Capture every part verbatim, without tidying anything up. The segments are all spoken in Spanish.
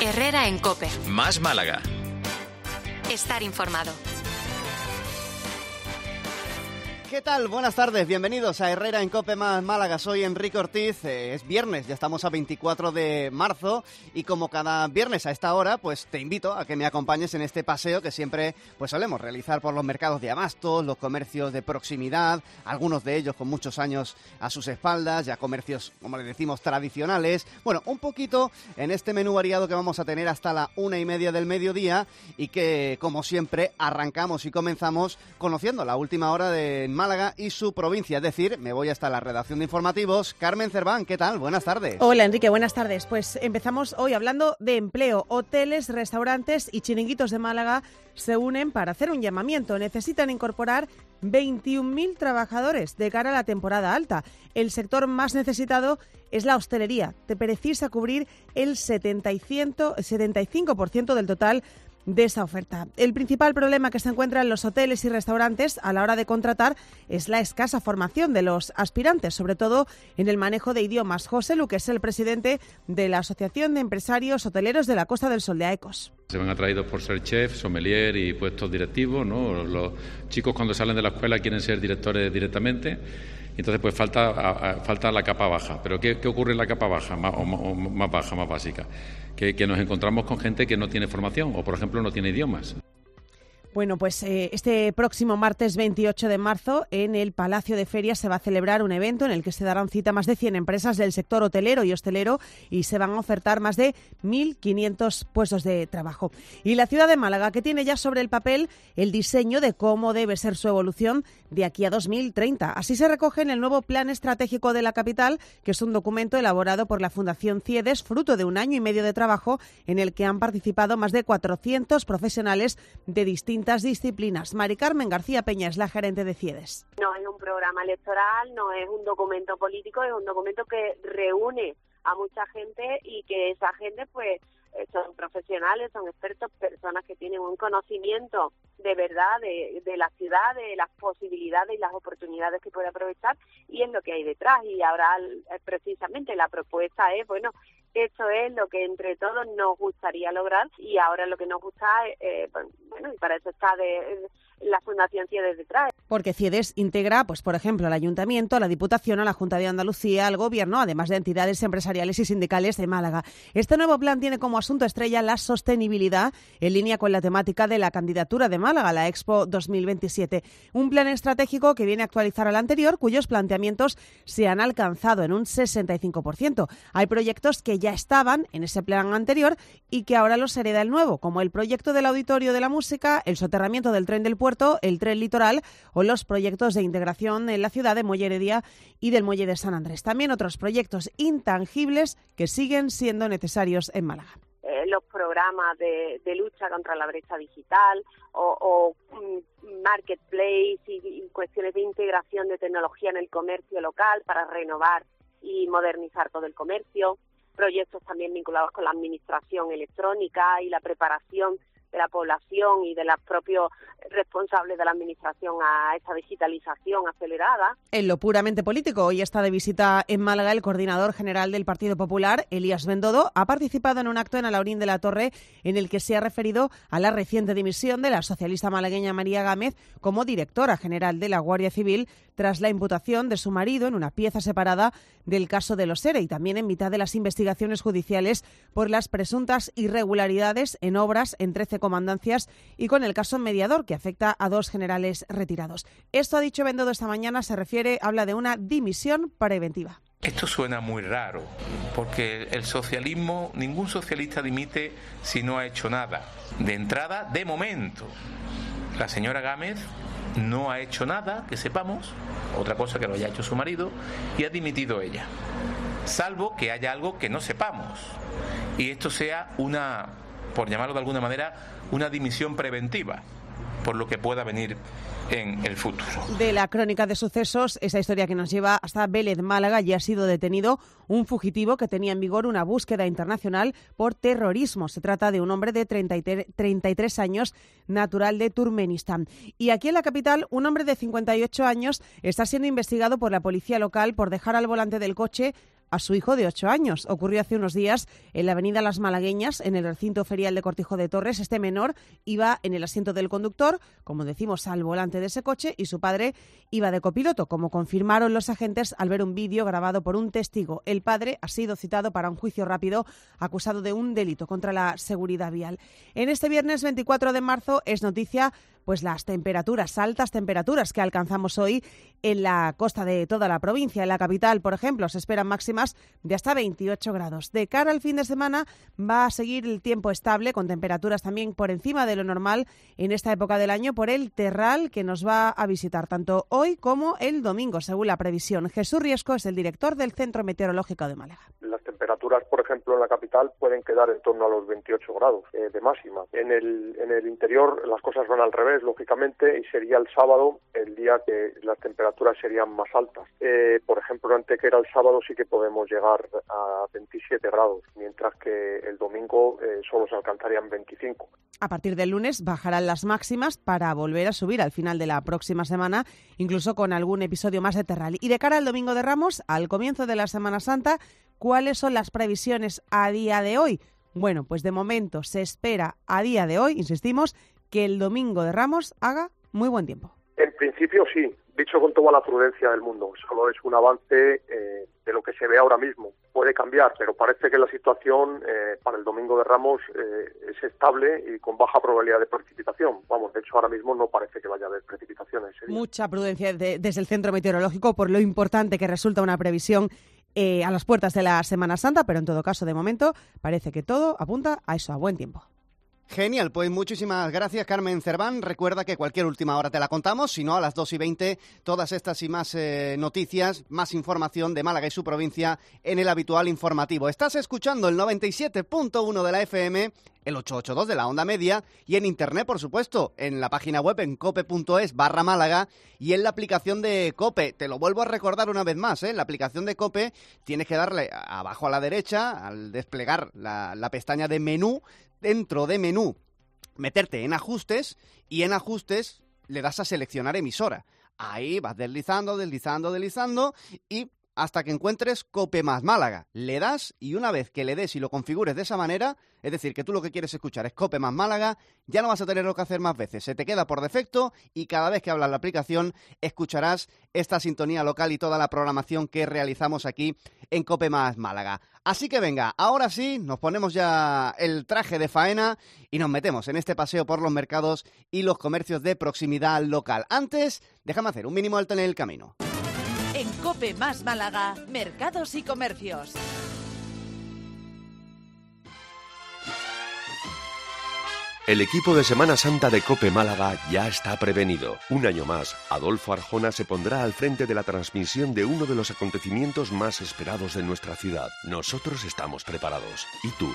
Herrera en COPE. Más Málaga. Estar informado. ¿Qué tal? Buenas tardes, bienvenidos a Herrera en COPE más Málaga. Soy Enrique Ortiz, eh, es viernes, ya estamos a veinticuatro de marzo y como cada viernes a esta hora, pues te invito a que me acompañes en este paseo que siempre pues solemos realizar por los mercados de abastos, los comercios de proximidad, algunos de ellos con muchos años a sus espaldas, ya comercios, como le decimos, tradicionales. Bueno, un poquito en este menú variado que vamos a tener hasta la una y media del mediodía y que, como siempre, arrancamos y comenzamos conociendo la última hora de Málaga y su provincia, es decir, me voy hasta la redacción de informativos. Carmen Cerván, ¿qué tal? Buenas tardes. Hola Enrique, buenas tardes. Pues empezamos hoy hablando de empleo. Hoteles, restaurantes y chiringuitos de Málaga se unen para hacer un llamamiento. Necesitan incorporar veintiún mil trabajadores de cara a la temporada alta. El sector más necesitado es la hostelería. Te precisa cubrir el setenta y cinco por ciento del total de esa oferta. El principal problema que se encuentra en los hoteles y restaurantes a la hora de contratar es la escasa formación de los aspirantes, sobre todo en el manejo de idiomas. José Lu, que es el presidente de la Asociación de Empresarios Hoteleros de la Costa del Sol de AECOS. Se van atraídos por ser chef, sommelier y puestos directivos, ¿no? Los chicos cuando salen de la escuela quieren ser directores directamente. Entonces, pues falta, a, a, falta la capa baja. ¿Pero qué, qué ocurre en la capa baja, más, o, o más baja, más básica? Que, que nos encontramos con gente que no tiene formación o, por ejemplo, no tiene idiomas. Bueno, pues eh, este próximo martes veintiocho de marzo en el Palacio de Ferias se va a celebrar un evento en el que se darán cita más de cien empresas del sector hotelero y hostelero y se van a ofertar más de mil quinientos puestos de trabajo. Y la ciudad de Málaga, que tiene ya sobre el papel el diseño de cómo debe ser su evolución de aquí a dos mil treinta. Así se recoge en el nuevo Plan Estratégico de la capital, que es un documento elaborado por la Fundación CIEDES, fruto de un año y medio de trabajo en el que han participado más de cuatrocientos profesionales de distintas disciplinas. Mari Carmen García Peña es la gerente de CIEDES. No es un programa electoral, no es un documento político, es un documento que reúne a mucha gente y que esa gente pues son profesionales, son expertos, personas que tienen un conocimiento de verdad de, de la ciudad, de las posibilidades y las oportunidades que puede aprovechar, y es lo que hay detrás. Y ahora precisamente la propuesta es, bueno, esto es lo que entre todos nos gustaría lograr y ahora lo que nos gusta es, eh, bueno, y para eso está de, de la Fundación CIEDES detrás. Porque CIEDES integra, pues por ejemplo, al Ayuntamiento, a la Diputación, a la Junta de Andalucía, al Gobierno, además de entidades empresariales y sindicales de Málaga. Este nuevo plan tiene como asunto estrella la sostenibilidad, en línea con la temática de la candidatura de Málaga a la Expo dos mil veintisiete. Un plan estratégico que viene a actualizar al anterior, cuyos planteamientos se han alcanzado en un sesenta y cinco por ciento. Hay proyectos que ya estaban en ese plan anterior y que ahora los hereda el nuevo, como el proyecto del Auditorio de la Música, el soterramiento del tren del puerto, el tren litoral o los proyectos de integración en la ciudad de Muelle Heredia y del Muelle de San Andrés. También otros proyectos intangibles que siguen siendo necesarios en Málaga. Eh, los programas de, de lucha contra la brecha digital o, o um, marketplace y, y cuestiones de integración de tecnología en el comercio local para renovar y modernizar todo el comercio. Proyectos también vinculados con la administración electrónica y la preparación de la población y de los propios responsables de la administración a esta digitalización acelerada. En lo puramente político, hoy está de visita en Málaga el coordinador general del Partido Popular, Elías Bendodo. Ha participado en un acto en Alhaurín de la Torre en el que se ha referido a la reciente dimisión de la socialista malagueña María Gámez como directora general de la Guardia Civil tras la imputación de su marido en una pieza separada del caso de los ERE y también en mitad de las investigaciones judiciales por las presuntas irregularidades en obras en trece comandancias y con el caso mediador que afecta a dos generales retirados. Esto ha dicho Bendodo esta mañana, se refiere, habla de una dimisión preventiva. Esto suena muy raro, porque el socialismo, ningún socialista dimite si no ha hecho nada. De entrada, de momento, la señora Gámez no ha hecho nada, que sepamos, otra cosa que lo haya hecho su marido, y ha dimitido ella. Salvo que haya algo que no sepamos. Y esto sea una, por llamarlo de alguna manera, una dimisión preventiva, por lo que pueda venir en el futuro. De la crónica de sucesos, esa historia que nos lleva hasta Vélez, Málaga, ya ha sido detenido un fugitivo que tenía en vigor una búsqueda internacional por terrorismo. Se trata de un hombre de treinta y tres años, natural de Turkmenistán. Y aquí en la capital, un hombre de cincuenta y ocho años está siendo investigado por la policía local por dejar al volante del coche a su hijo de ocho años. Ocurrió hace unos días en la avenida Las Malagueñas, en el recinto ferial de Cortijo de Torres. Este menor iba en el asiento del conductor, como decimos, al volante de ese coche, y su padre iba de copiloto, como confirmaron los agentes al ver un vídeo grabado por un testigo. El padre ha sido citado para un juicio rápido, acusado de un delito contra la seguridad vial. En este viernes veinticuatro de marzo es noticia pues las temperaturas, altas temperaturas que alcanzamos hoy en la costa de toda la provincia. En la capital, por ejemplo, se esperan máximas de hasta veintiocho grados. De cara al fin de semana va a seguir el tiempo estable, con temperaturas también por encima de lo normal en esta época del año, por el terral que nos va a visitar tanto hoy como el domingo, según la previsión. Jesús Riesco es el director del Centro Meteorológico de Málaga. Las temperaturas, por ejemplo, en la capital pueden quedar en torno a los veintiocho grados eh, de máxima. En el, en el interior las cosas van al revés, lógicamente, y sería el sábado el día que las temperaturas serían más altas. Eh, por ejemplo, en Antequera el sábado sí que podemos llegar a veintisiete grados, mientras que el domingo eh, solo se alcanzarían veinticinco. A partir del lunes bajarán las máximas para volver a subir al final de la próxima semana, incluso con algún episodio más de terral. Y de cara al Domingo de Ramos, al comienzo de la Semana Santa, ¿cuáles son las previsiones a día de hoy? Bueno, pues de momento se espera a día de hoy, insistimos, que el Domingo de Ramos haga muy buen tiempo. En principio sí, dicho con toda la prudencia del mundo. Solo es un avance eh, de lo que se ve ahora mismo. Puede cambiar, pero parece que la situación eh, para el Domingo de Ramos eh, es estable y con baja probabilidad de precipitación. Vamos, de hecho ahora mismo no parece que vaya a haber precipitaciones. Ese día. Mucha prudencia de, desde el Centro Meteorológico por lo importante que resulta una previsión eh, a las puertas de la Semana Santa, pero en todo caso, de momento, parece que todo apunta a eso, a buen tiempo. Genial, pues muchísimas gracias, Carmen Cerván. Recuerda que cualquier última hora te la contamos, si no a las dos y veinte, todas estas y más eh, noticias, más información de Málaga y su provincia en el habitual informativo. Estás escuchando el noventa y siete punto uno de la F M, el ochocientos ochenta y dos de la onda media y en internet, por supuesto, en la página web en cope.es barra Málaga y en la aplicación de COPE. Te lo vuelvo a recordar una vez más, ¿eh? En la aplicación de COPE tienes que darle abajo a la derecha, al desplegar la, la pestaña de menú, dentro de menú, meterte en ajustes y en ajustes le das a seleccionar emisora. Ahí vas deslizando, deslizando, deslizando y hasta que encuentres COPE más Málaga. Le das y una vez que le des y lo configures de esa manera, es decir, que tú lo que quieres escuchar es COPE más Málaga, ya no vas a tener lo que hacer más veces. Se te queda por defecto y cada vez que hablas la aplicación escucharás esta sintonía local y toda la programación que realizamos aquí en COPE más Málaga. Así que venga, ahora sí, nos ponemos ya el traje de faena y nos metemos en este paseo por los mercados y los comercios de proximidad local. Antes, déjame hacer un mínimo alto en el camino. En COPE más Málaga, mercados y comercios. El equipo de Semana Santa de COPE Málaga ya está prevenido. Un año más, Adolfo Arjona se pondrá al frente de la transmisión de uno de los acontecimientos más esperados de nuestra ciudad. Nosotros estamos preparados. ¿Y tú?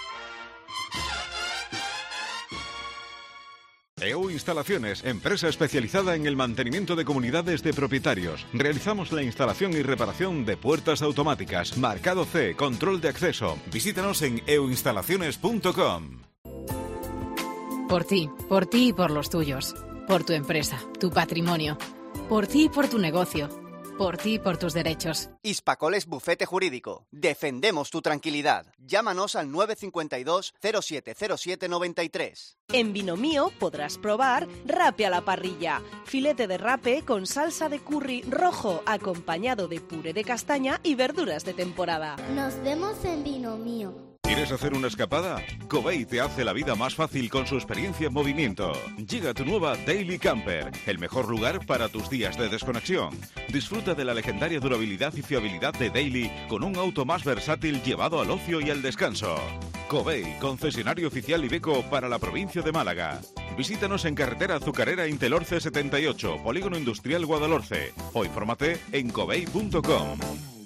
E U Instalaciones, empresa especializada en el mantenimiento de comunidades de propietarios. Realizamos la instalación y reparación de puertas automáticas, marcado C, control de acceso. Visítanos en e u instalaciones punto com. Por ti, por ti y por los tuyos. Por tu empresa, tu patrimonio. Por ti y por tu negocio. Por ti y por tus derechos. Hispacoles Bufete Jurídico. Defendemos tu tranquilidad. Llámanos al nueve cinco dos, cero siete cero siete nueve tres. En Vino Mío podrás probar rape a la parrilla. Filete de rape con salsa de curry rojo, acompañado de puré de castaña y verduras de temporada. Nos vemos en Vino Mío. ¿Quieres hacer una escapada? Covey te hace la vida más fácil con su experiencia en movimiento. Llega tu nueva Daily Camper, el mejor lugar para tus días de desconexión. Disfruta de la legendaria durabilidad y fiabilidad de Daily con un auto más versátil llevado al ocio y al descanso. Covey, concesionario oficial Iveco para la provincia de Málaga. Visítanos en carretera Azucarera Intelorce setenta y ocho, Polígono Industrial Guadalhorce, o infórmate en covey punto com.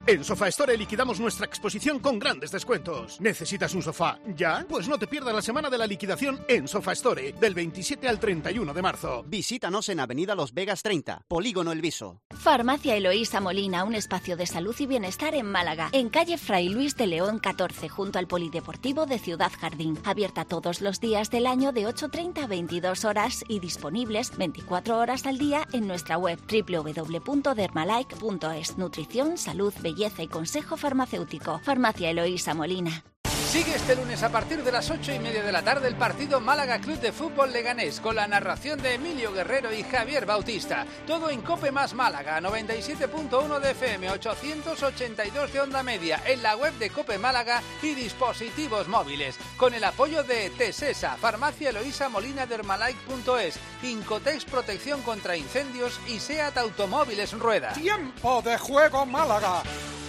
En Sofá Store liquidamos nuestra exposición con grandes descuentos. ¿Necesitas un sofá ya? Pues no te pierdas la semana de la liquidación en Sofá Store, del veintisiete al treinta y uno de marzo. Visítanos en Avenida Los Vegas treinta, Polígono El Viso. Farmacia Eloísa Molina, un espacio de salud y bienestar en Málaga, en calle Fray Luis de León catorce, junto al Polideportivo de Ciudad Jardín. Abierta todos los días del año de ocho treinta a veintidós horas y disponibles veinticuatro horas al día en nuestra web doble u doble u doble u punto dermalike punto es. Nutrición, salud, belleza y consejo farmacéutico. Farmacia Eloísa Molina. Sigue este lunes a partir de las ocho y media de la tarde el partido Málaga Club de Fútbol Leganés con la narración de Emilio Guerrero y Javier Bautista. Todo en Cope Más Málaga, noventa y siete punto uno de F M, ochocientos ochenta y dos de onda media, en la web de Cope Málaga y dispositivos móviles. Con el apoyo de Tesesa, Farmacia Eloísa Molina, dermalike punto es, Incotex Protección contra Incendios y SEAT Automóviles Rueda. ¡Tiempo de juego Málaga!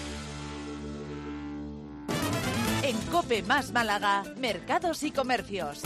En Cope Más Málaga, mercados y comercios.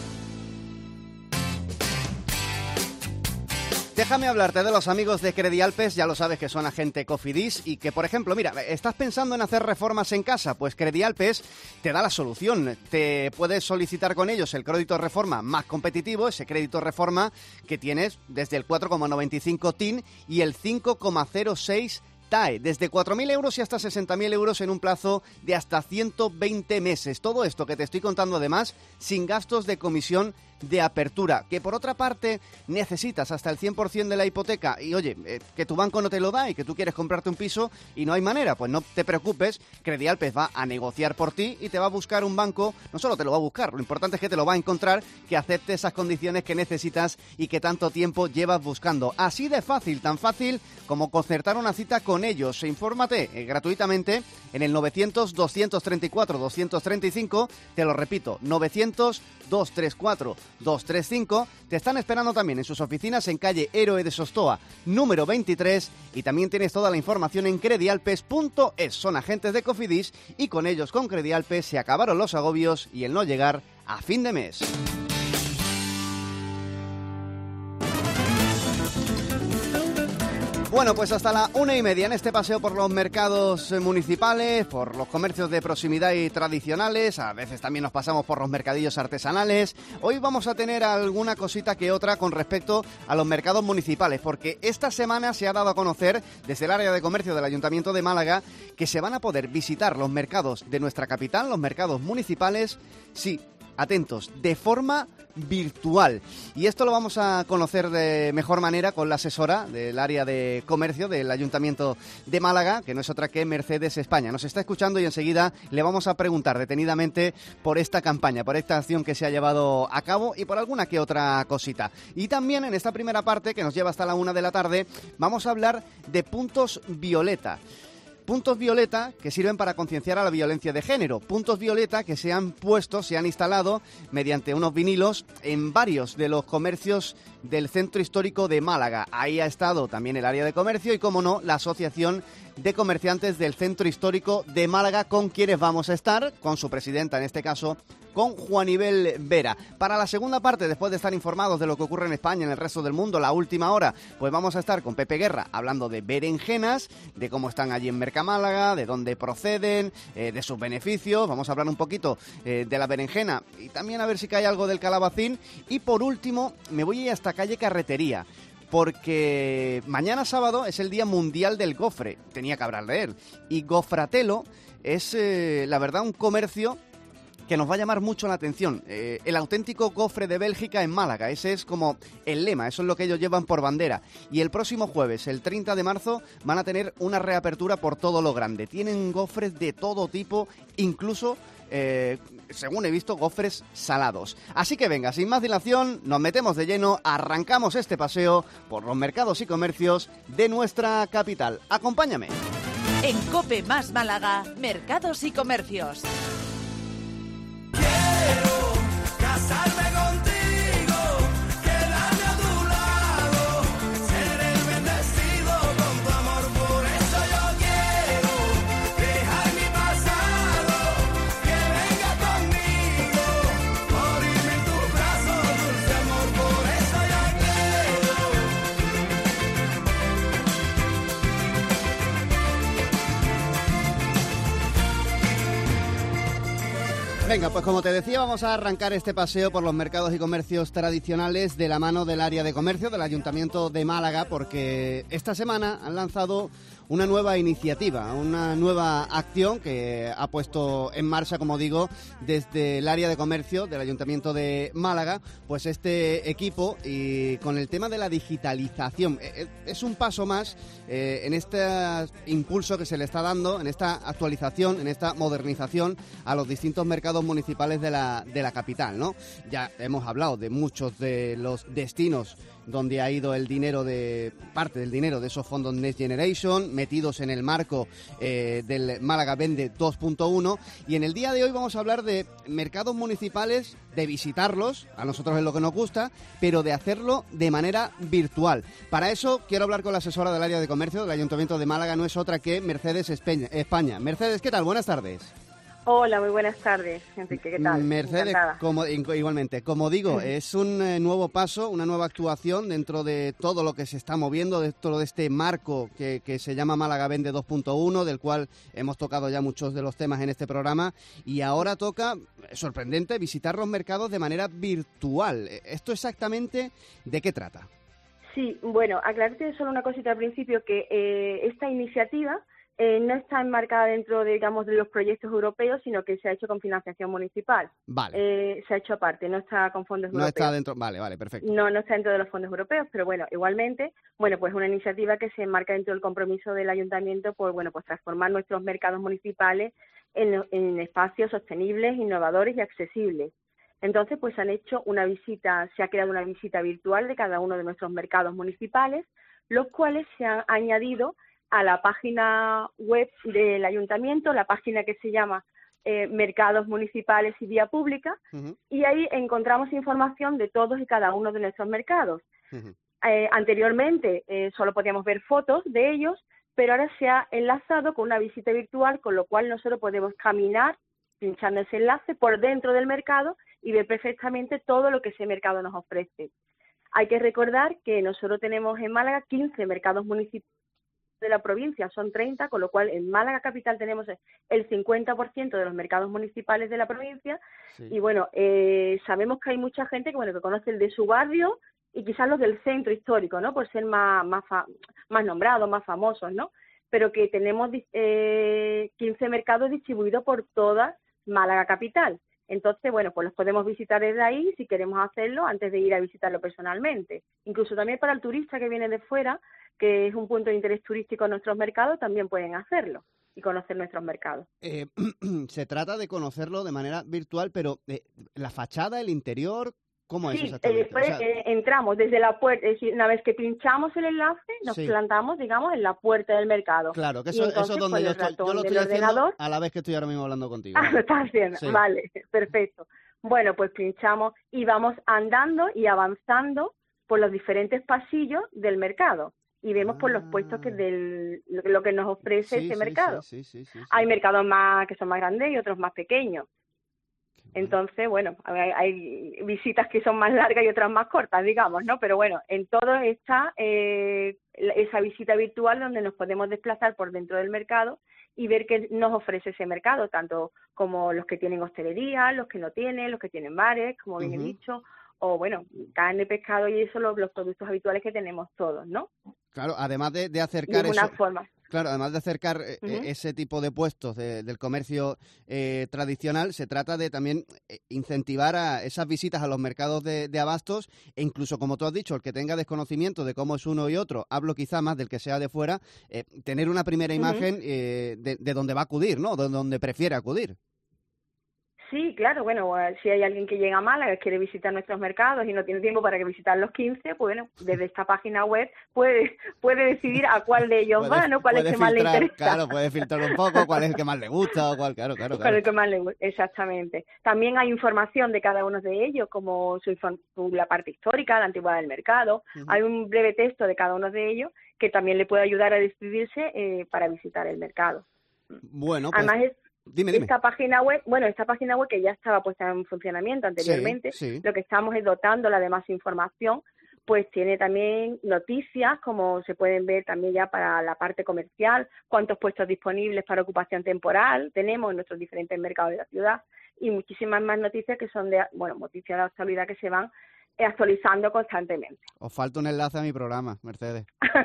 Déjame hablarte de los amigos de Credialpes, ya lo sabes que son agente Cofidis y que, por ejemplo, mira, ¿estás pensando en hacer reformas en casa? Pues Credialpes te da la solución. Te puedes solicitar con ellos el crédito reforma más competitivo, ese crédito reforma que tienes desde el cuatro coma noventa y cinco T I N y el cinco coma cero seis T A E, desde cuatro mil euros y hasta sesenta mil euros en un plazo de hasta ciento veinte meses. Todo esto que te estoy contando además sin gastos de comisión de apertura, que por otra parte necesitas hasta el cien por ciento de la hipoteca y oye, eh, que tu banco no te lo da y que tú quieres comprarte un piso y no hay manera, pues no te preocupes, Credialpes va a negociar por ti y te va a buscar un banco, no solo te lo va a buscar, lo importante es que te lo va a encontrar, que acepte esas condiciones que necesitas y que tanto tiempo llevas buscando. Así de fácil, tan fácil como concertar una cita con ellos. Infórmate eh, gratuitamente en el novecientos, doscientos treinta y cuatro, doscientos treinta y cinco, te lo repito, novecientos, doscientos treinta y cuatro, doscientos treinta y cinco. Te están esperando también en sus oficinas en calle Héroe de Sostoa, número veintitrés, y también tienes toda la información en credialpes punto es. Son agentes de Cofidis y con ellos, con Credialpes, se acabaron los agobios y el no llegar a fin de mes. Bueno, pues hasta la una y media en este paseo por los mercados municipales, por los comercios de proximidad y tradicionales, a veces también nos pasamos por los mercadillos artesanales. Hoy vamos a tener alguna cosita que otra con respecto a los mercados municipales, porque esta semana se ha dado a conocer desde el área de comercio del Ayuntamiento de Málaga que se van a poder visitar los mercados de nuestra capital, los mercados municipales, sí, atentos, de forma virtual. Y esto lo vamos a conocer de mejor manera con la asesora del área de comercio del Ayuntamiento de Málaga, que no es otra que Mercedes España. Nos está escuchando y enseguida le vamos a preguntar detenidamente por esta campaña, por esta acción que se ha llevado a cabo y por alguna que otra cosita. Y también en esta primera parte, que nos lleva hasta la una de la tarde, vamos a hablar de puntos violeta. Puntos violeta que sirven para concienciar a la violencia de género. Puntos violeta que se han puesto, se han instalado mediante unos vinilos en varios de los comercios del centro histórico de Málaga. Ahí ha estado también el área de comercio y, como no, la Asociación de Comerciantes del Centro Histórico de Málaga, con quienes vamos a estar, con su presidenta en este caso, con Juanibel Vera. Para la segunda parte, después de estar informados de lo que ocurre en España y en el resto del mundo, la última hora, pues vamos a estar con Pepe Guerra hablando de berenjenas, de cómo están allí en Mercamálaga, de dónde proceden, eh, de sus beneficios. Vamos a hablar un poquito eh, de la berenjena y también a ver si cae algo del calabacín. Y por último, me voy a ir hasta calle Carretería, porque mañana sábado es el Día Mundial del Gofre. Tenía que hablar de él. Y Gofratelo es, eh, la verdad, un comercio que nos va a llamar mucho la atención. Eh, el auténtico gofre de Bélgica en Málaga, ese es como el lema, eso es lo que ellos llevan por bandera. Y el próximo jueves, el treinta de marzo, van a tener una reapertura por todo lo grande. Tienen gofres de todo tipo, incluso, eh, según he visto, gofres salados. Así que venga, sin más dilación, nos metemos de lleno, arrancamos este paseo por los mercados y comercios de nuestra capital. Acompáñame. En Cope Más Málaga, mercados y comercios. Casarme contigo, quedarme a tu lado, ser el bendecido con tu amor, por eso yo quiero dejar mi pasado, que venga conmigo, morirme en tus brazos, dulce amor, por eso yo quiero. Venga, pues como te decía, vamos a arrancar este paseo por los mercados y comercios tradicionales de la mano del área de comercio del Ayuntamiento de Málaga, porque esta semana han lanzado una nueva iniciativa, una nueva acción que ha puesto en marcha, como digo, desde el área de comercio del Ayuntamiento de Málaga, pues este equipo, y con el tema de la digitalización. Es un paso más eh, en este impulso que se le está dando, en esta actualización, en esta modernización a los distintos mercados municipales de la, de la capital, ¿no? Ya hemos hablado de muchos de los destinos donde ha ido el dinero de parte del dinero de esos fondos Next Generation, metidos en el marco eh, del Málaga Vende dos punto uno, y en el día de hoy vamos a hablar de mercados municipales, de visitarlos, a nosotros es lo que nos gusta, pero de hacerlo de manera virtual. Para eso quiero hablar con la asesora del área de comercio del Ayuntamiento de Málaga, no es otra que Mercedes España. Mercedes, ¿qué tal? Buenas tardes. Hola, muy buenas tardes, Enrique, ¿qué tal? Mercedes, como, igualmente, como digo, es un eh, nuevo paso, una nueva actuación dentro de todo lo que se está moviendo, dentro de este marco que, que se llama Málaga Vende dos punto uno, del cual hemos tocado ya muchos de los temas en este programa, y ahora toca, sorprendente, visitar los mercados de manera virtual. ¿Esto exactamente de qué trata? Sí, bueno, aclararte solo una cosita al principio, que eh, esta iniciativa Eh, no está enmarcada dentro de, digamos, de los proyectos europeos, sino que se ha hecho con financiación municipal. Vale. Eh, se ha hecho aparte, no está con fondos no europeos. No está dentro, vale, vale, perfecto. No, no está dentro de los fondos europeos, pero bueno, igualmente, bueno, pues una iniciativa que se enmarca dentro del compromiso del ayuntamiento por, bueno, pues transformar nuestros mercados municipales en, en espacios sostenibles, innovadores y accesibles. Entonces, pues han hecho una visita, se ha creado una visita virtual de cada uno de nuestros mercados municipales, los cuales se han añadido a la página web del ayuntamiento, la página que se llama eh, Mercados Municipales y Vía Pública, uh-huh. y ahí encontramos información de todos y cada uno de nuestros mercados. Uh-huh. Eh, anteriormente eh, solo podíamos ver fotos de ellos, pero ahora se ha enlazado con una visita virtual, con lo cual nosotros podemos caminar pinchando ese enlace por dentro del mercado y ver perfectamente todo lo que ese mercado nos ofrece. Hay que recordar que nosotros tenemos en Málaga quince mercados municipales de la provincia, son treinta, con lo cual en Málaga capital tenemos el cincuenta por ciento de los mercados municipales de la provincia, sí. Y bueno, eh, sabemos que hay mucha gente que bueno que conoce el de su barrio y quizás los del centro histórico, ¿no? Por ser más más, fa más nombrados, más famosos, ¿no? Pero que tenemos eh, quince mercados distribuidos por toda Málaga capital. Entonces, bueno, pues los podemos visitar desde ahí si queremos hacerlo antes de ir a visitarlo personalmente. Incluso también para el turista que viene de fuera, que es un punto de interés turístico en nuestros mercados, también pueden hacerlo y conocer nuestros mercados. Eh, se trata de conocerlo de manera virtual, pero eh, la fachada, el interior, ¿cómo es sí, exactamente? Eh, después o sea, eh, entramos desde la puerta, es decir, una vez que pinchamos el enlace, nos sí. plantamos, digamos, en la puerta del mercado. Claro, que eso, entonces, eso es donde yo, estoy, yo lo estoy haciendo ordenador, a la vez que estoy ahora mismo hablando contigo. Ah, lo estás haciendo, sí. Vale, perfecto. Bueno, pues pinchamos y vamos andando y avanzando por los diferentes pasillos del mercado. Y vemos por los puestos que del lo que nos ofrece sí, ese sí, mercado. Sí, sí, sí, sí, sí. Hay mercados más que son más grandes y otros más pequeños. Entonces, bueno, hay, hay visitas que son más largas y otras más cortas, digamos, ¿no? Pero bueno, en todo está eh, esa visita virtual donde nos podemos desplazar por dentro del mercado y ver qué nos ofrece ese mercado, tanto como los que tienen hostelería, los que no tienen, los que tienen bares, como bien uh-huh. he dicho, o bueno, carne, pescado y eso, los, los productos habituales que tenemos todos, ¿no? Claro, además de, de acercar de una eso, forma. Claro, además de acercar eh, uh-huh. ese tipo de puestos de, del comercio eh, tradicional, se trata de también incentivar a esas visitas a los mercados de, de abastos e incluso, como tú has dicho, el que tenga desconocimiento de cómo es uno y otro, hablo quizá más del que sea de fuera, eh, tener una primera imagen uh-huh. eh, de, de dónde va a acudir, ¿no? De donde prefiere acudir. Sí, claro, bueno, si hay alguien que llega a Málaga y quiere visitar nuestros mercados y no tiene tiempo para que visitar los quince, pues bueno, desde esta página web puede puede decidir a cuál de ellos puede, va, ¿no? Cuál es el que filtrar, más le interesa. Claro, puede filtrar un poco cuál es el que más le gusta o cuál, claro, claro, claro. Cuál es el que más le gusta, exactamente. También hay información de cada uno de ellos, como su, la parte histórica, la antigüedad del mercado. Uh-huh. Hay un breve texto de cada uno de ellos que también le puede ayudar a decidirse eh, para visitar el mercado. Bueno, pues... Además es Dime, dime. Esta página web, bueno, esta página web que ya estaba puesta en funcionamiento anteriormente, sí, sí. Lo que estamos es dotándola de más información, pues tiene también noticias, como se pueden ver también ya para la parte comercial, cuántos puestos disponibles para ocupación temporal tenemos en nuestros diferentes mercados de la ciudad, y muchísimas más noticias que son de, bueno, noticias de actualidad que se van actualizando constantemente. Os falta un enlace a mi programa, Mercedes.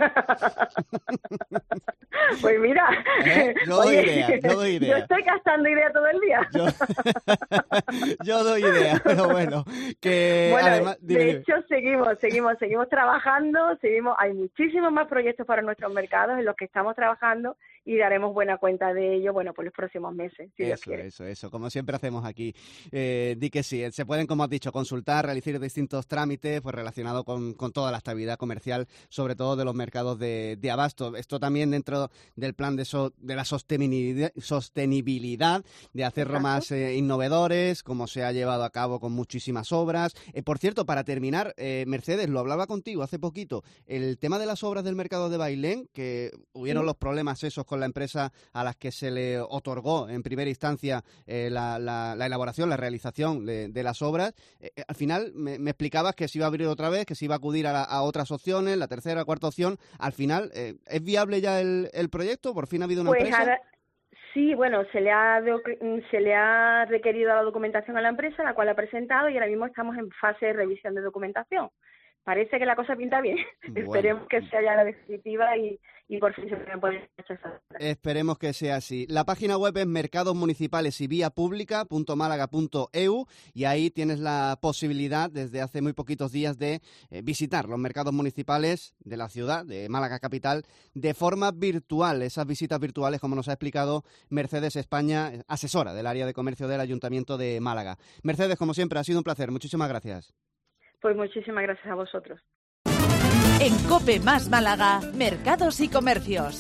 Pues mira, ¿Eh? Yo doy oye, idea, yo doy idea. Yo estoy gastando ideas todo el día. Yo, yo doy idea, pero bueno, que bueno, además... Dime, de dime. hecho seguimos, seguimos, seguimos trabajando, seguimos, hay muchísimos más proyectos para nuestros mercados en los que estamos trabajando y daremos buena cuenta de ello, bueno, por los próximos meses, si Dios Eso, quiere. eso, eso, como siempre hacemos aquí. Eh, di que sí, se pueden, como has dicho, consultar, realizar distintos trámites pues relacionados con, con toda la actividad comercial, sobre todo de los mercados de, de abasto. Esto también dentro del plan de, so, de la sostenibilidad, sostenibilidad, de hacerlo Exacto. más eh, innovadores, como se ha llevado a cabo con muchísimas obras. Eh, por cierto, para terminar, eh, Mercedes, lo hablaba contigo hace poquito, el tema de las obras del mercado de Bailén, que hubieron Sí. los problemas esos con la empresa a las que se le otorgó en primera instancia eh, la, la, la elaboración, la realización de, de las obras. Eh, al final me, me explicabas que se iba a abrir otra vez, que se iba a acudir a, la, a otras opciones, la tercera, cuarta opción. Al final, eh, ¿es viable ya el, el proyecto? ¿Por fin ha habido una Pues empresa? ahora, sí, bueno, se le, ha doc- se le ha requerido la documentación a la empresa, la cual ha presentado, y ahora mismo estamos en fase de revisión de documentación. Parece que la cosa pinta bien. Bueno. Esperemos que sea ya la definitiva y, y por fin se puedan poner hechas esas obras. Esperemos que sea así. La página web es mercados municipales y vía pública punto málaga punto e u y ahí tienes la posibilidad desde hace muy poquitos días de eh, visitar los mercados municipales de la ciudad, de Málaga capital, de forma virtual. Esas visitas virtuales, como nos ha explicado Mercedes España, asesora del área de comercio del Ayuntamiento de Málaga. Mercedes, como siempre, ha sido un placer. Muchísimas gracias. Pues muchísimas gracias a vosotros. En COPE más Málaga, mercados y comercios.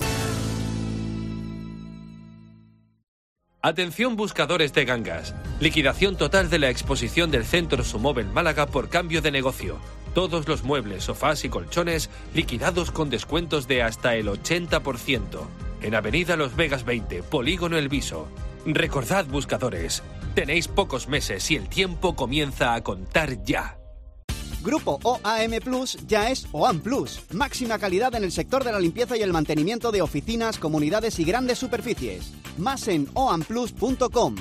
Atención buscadores de gangas. Liquidación total de la exposición del Centro Sumóvel Málaga por cambio de negocio. Todos los muebles, sofás y colchones liquidados con descuentos de hasta el ochenta por ciento. En Avenida Los Vegas veinte, Polígono El Viso. Recordad, buscadores, tenéis pocos meses y el tiempo comienza a contar ya. Grupo O A M Plus ya es O A M Plus. Máxima calidad en el sector de la limpieza y el mantenimiento de oficinas, comunidades y grandes superficies. Más en o a m plus punto com.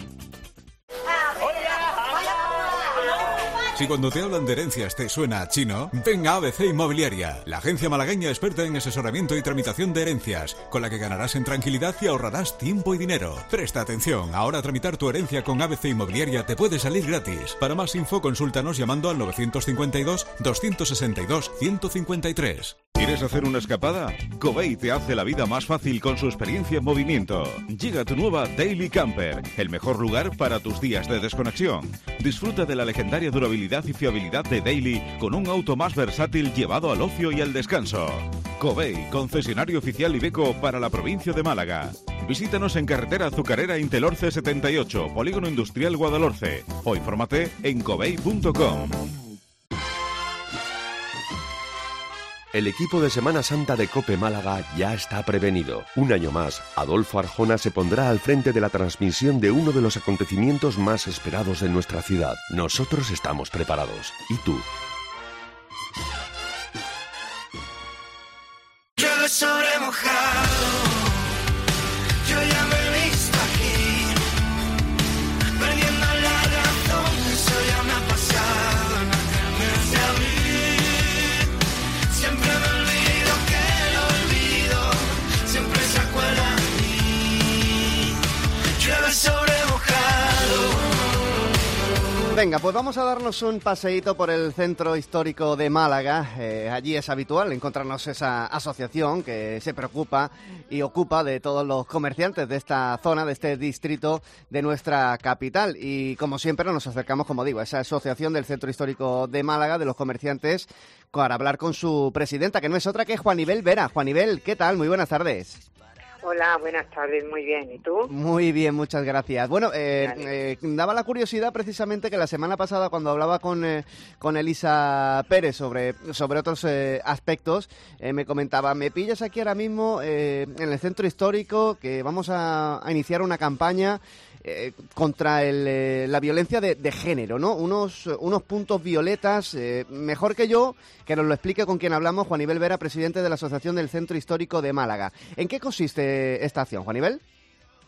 Si cuando te hablan de herencias te suena a chino, ven a A B C Inmobiliaria, la agencia malagueña experta en asesoramiento y tramitación de herencias, con la que ganarás en tranquilidad y ahorrarás tiempo y dinero. Presta atención, ahora tramitar tu herencia con A B C Inmobiliaria te puede salir gratis. Para más info, consúltanos llamando al nueve cinco dos, dos seis dos, uno cinco tres. ¿Quieres hacer una escapada? Covey te hace la vida más fácil con su experiencia en movimiento. Llega tu nueva Daily Camper, el mejor lugar para tus días de desconexión. Disfruta de la legendaria durabilidad y fiabilidad de Daily con un auto más versátil llevado al ocio y al descanso. Covey, concesionario oficial Iveco para la provincia de Málaga. Visítanos en carretera Azucarera Intelorce setenta y ocho, Polígono Industrial Guadalhorce, o infórmate en covey punto com. El equipo de Semana Santa de COPE Málaga ya está prevenido. Un año más, Adolfo Arjona se pondrá al frente de la transmisión de uno de los acontecimientos más esperados de nuestra ciudad. Nosotros estamos preparados. ¿Y tú? Llueve sobre mojado, yo ya me he visto aquí, perdiendo la razón, eso ya me ha pasado, no te a mí. Siempre me olvido que lo olvido, siempre se acuerda de mí. Llueve sobre mojado. Venga, pues vamos a darnos un paseíto por el centro histórico de Málaga. Eh, allí es habitual encontrarnos esa asociación que se preocupa y ocupa de todos los comerciantes de esta zona, de este distrito de nuestra capital. Y como siempre nos acercamos, como digo, a esa asociación del centro histórico de Málaga, de los comerciantes, para hablar con su presidenta, que no es otra que Juanibel Vera. Juanibel, ¿qué tal? Muy buenas tardes. Hola, buenas tardes, muy bien. ¿Y tú? Muy bien, muchas gracias. Bueno, eh, eh, daba la curiosidad precisamente que la semana pasada cuando hablaba con, eh, con Elisa Pérez sobre, sobre otros eh, aspectos, eh, me comentaba, me pillas aquí ahora mismo eh, en el centro histórico que vamos a, a iniciar una campaña Eh, contra el, eh, la violencia de, de género, ¿no? Unos, unos puntos violetas, eh, mejor que yo, que nos lo explique con quien hablamos, Juanibel Vera, presidente de la Asociación del Centro Histórico de Málaga. ¿En qué consiste esta acción, Juanibel?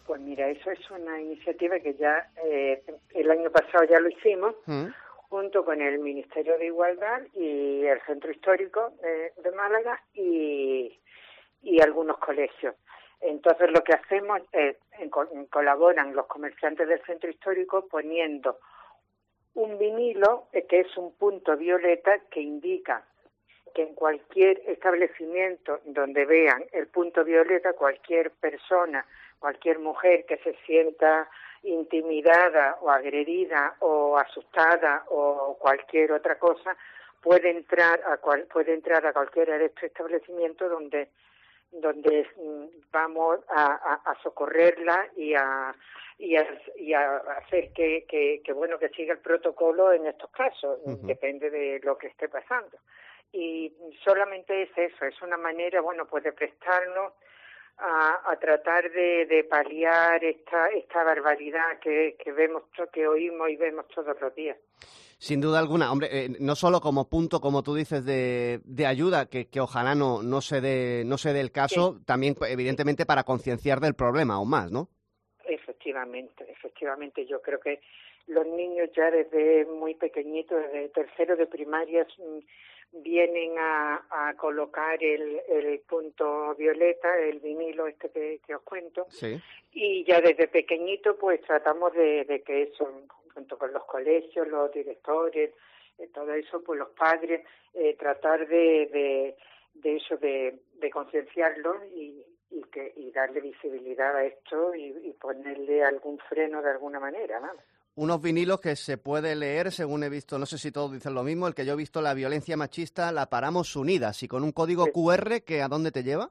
Pues mira, eso es una iniciativa que ya eh, el año pasado ya lo hicimos, ¿Mm? junto con el Ministerio de Igualdad y el Centro Histórico de, de Málaga y, y algunos colegios. Entonces lo que hacemos es, en, en, colaboran los comerciantes del Centro Histórico poniendo un vinilo eh, que es un punto violeta que indica que en cualquier establecimiento donde vean el punto violeta, cualquier persona, cualquier mujer que se sienta intimidada o agredida o asustada o cualquier otra cosa, puede entrar a cual, puede entrar a cualquiera de estos establecimientos donde donde vamos a, a, a socorrerla y a y a, y a hacer que, que, que bueno que siga el protocolo en estos casos. Uh-huh. Depende de lo que esté pasando. Y solamente es eso, es una manera, bueno, pues de prestarnos a, a tratar de, de paliar esta esta barbaridad que, que vemos, que oímos y vemos todos los días. Sin duda alguna, hombre, eh, no solo como punto, como tú dices, de, de ayuda, que, que ojalá no, no se dé no se dé el caso, sí. También evidentemente para concienciar del problema aún más, ¿no? Efectivamente, efectivamente, yo creo que los niños ya desde muy pequeñitos, desde tercero de primaria, vienen a, a colocar el, el punto violeta, el vinilo este que, que os cuento, sí. Y ya desde pequeñito pues tratamos de, de que eso, junto con los colegios, los directores, eh, todo eso, pues los padres, eh, tratar de, de, de eso, de, de concienciarlos y, y, que, y darle visibilidad a esto y, y ponerle algún freno de alguna manera, ¿no? Unos vinilos que se puede leer, según he visto, no sé si todos dicen lo mismo, el que yo he visto, la violencia machista la paramos unidas, y con un código sí. cu erre, ¿que a dónde te lleva?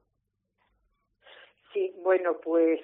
Sí, bueno, pues,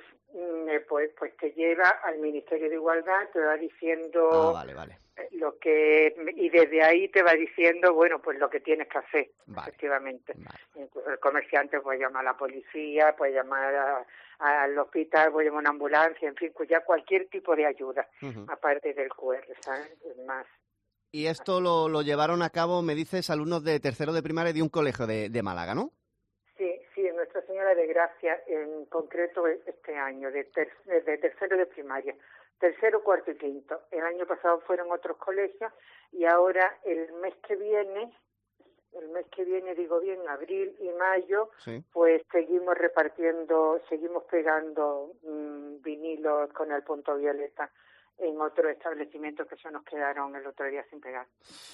pues pues te lleva al Ministerio de Igualdad, te va diciendo ah, vale, vale. lo que, y desde ahí te va diciendo, bueno, pues lo que tienes que hacer, vale. efectivamente. Vale. El comerciante puede llamar a la policía, puede llamar a al hospital, voy a una ambulancia, en fin, pues ya cualquier tipo de ayuda, uh-huh. aparte del cu erre, ¿sabes? Más. Y esto lo, lo llevaron a cabo, me dices, alumnos de tercero de primaria de un colegio de, de Málaga, ¿no? Sí, sí, en Nuestra Señora de Gracia, en concreto este año, de, ter, de tercero de primaria, tercero, cuarto y quinto. El año pasado fueron otros colegios y ahora el mes que viene... el mes que viene, digo bien, abril y mayo, sí. pues seguimos repartiendo, seguimos pegando mmm, vinilos con el punto violeta en otros establecimientos que se nos quedaron el otro día sin pegar.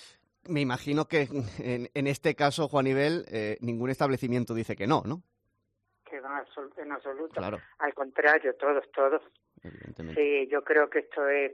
Me imagino que en, en este caso, Juanibel, eh, ningún establecimiento dice que no, ¿no? Que no, en absoluto. Claro. Al contrario, todos, todos. Evidentemente. Sí, yo creo que esto es,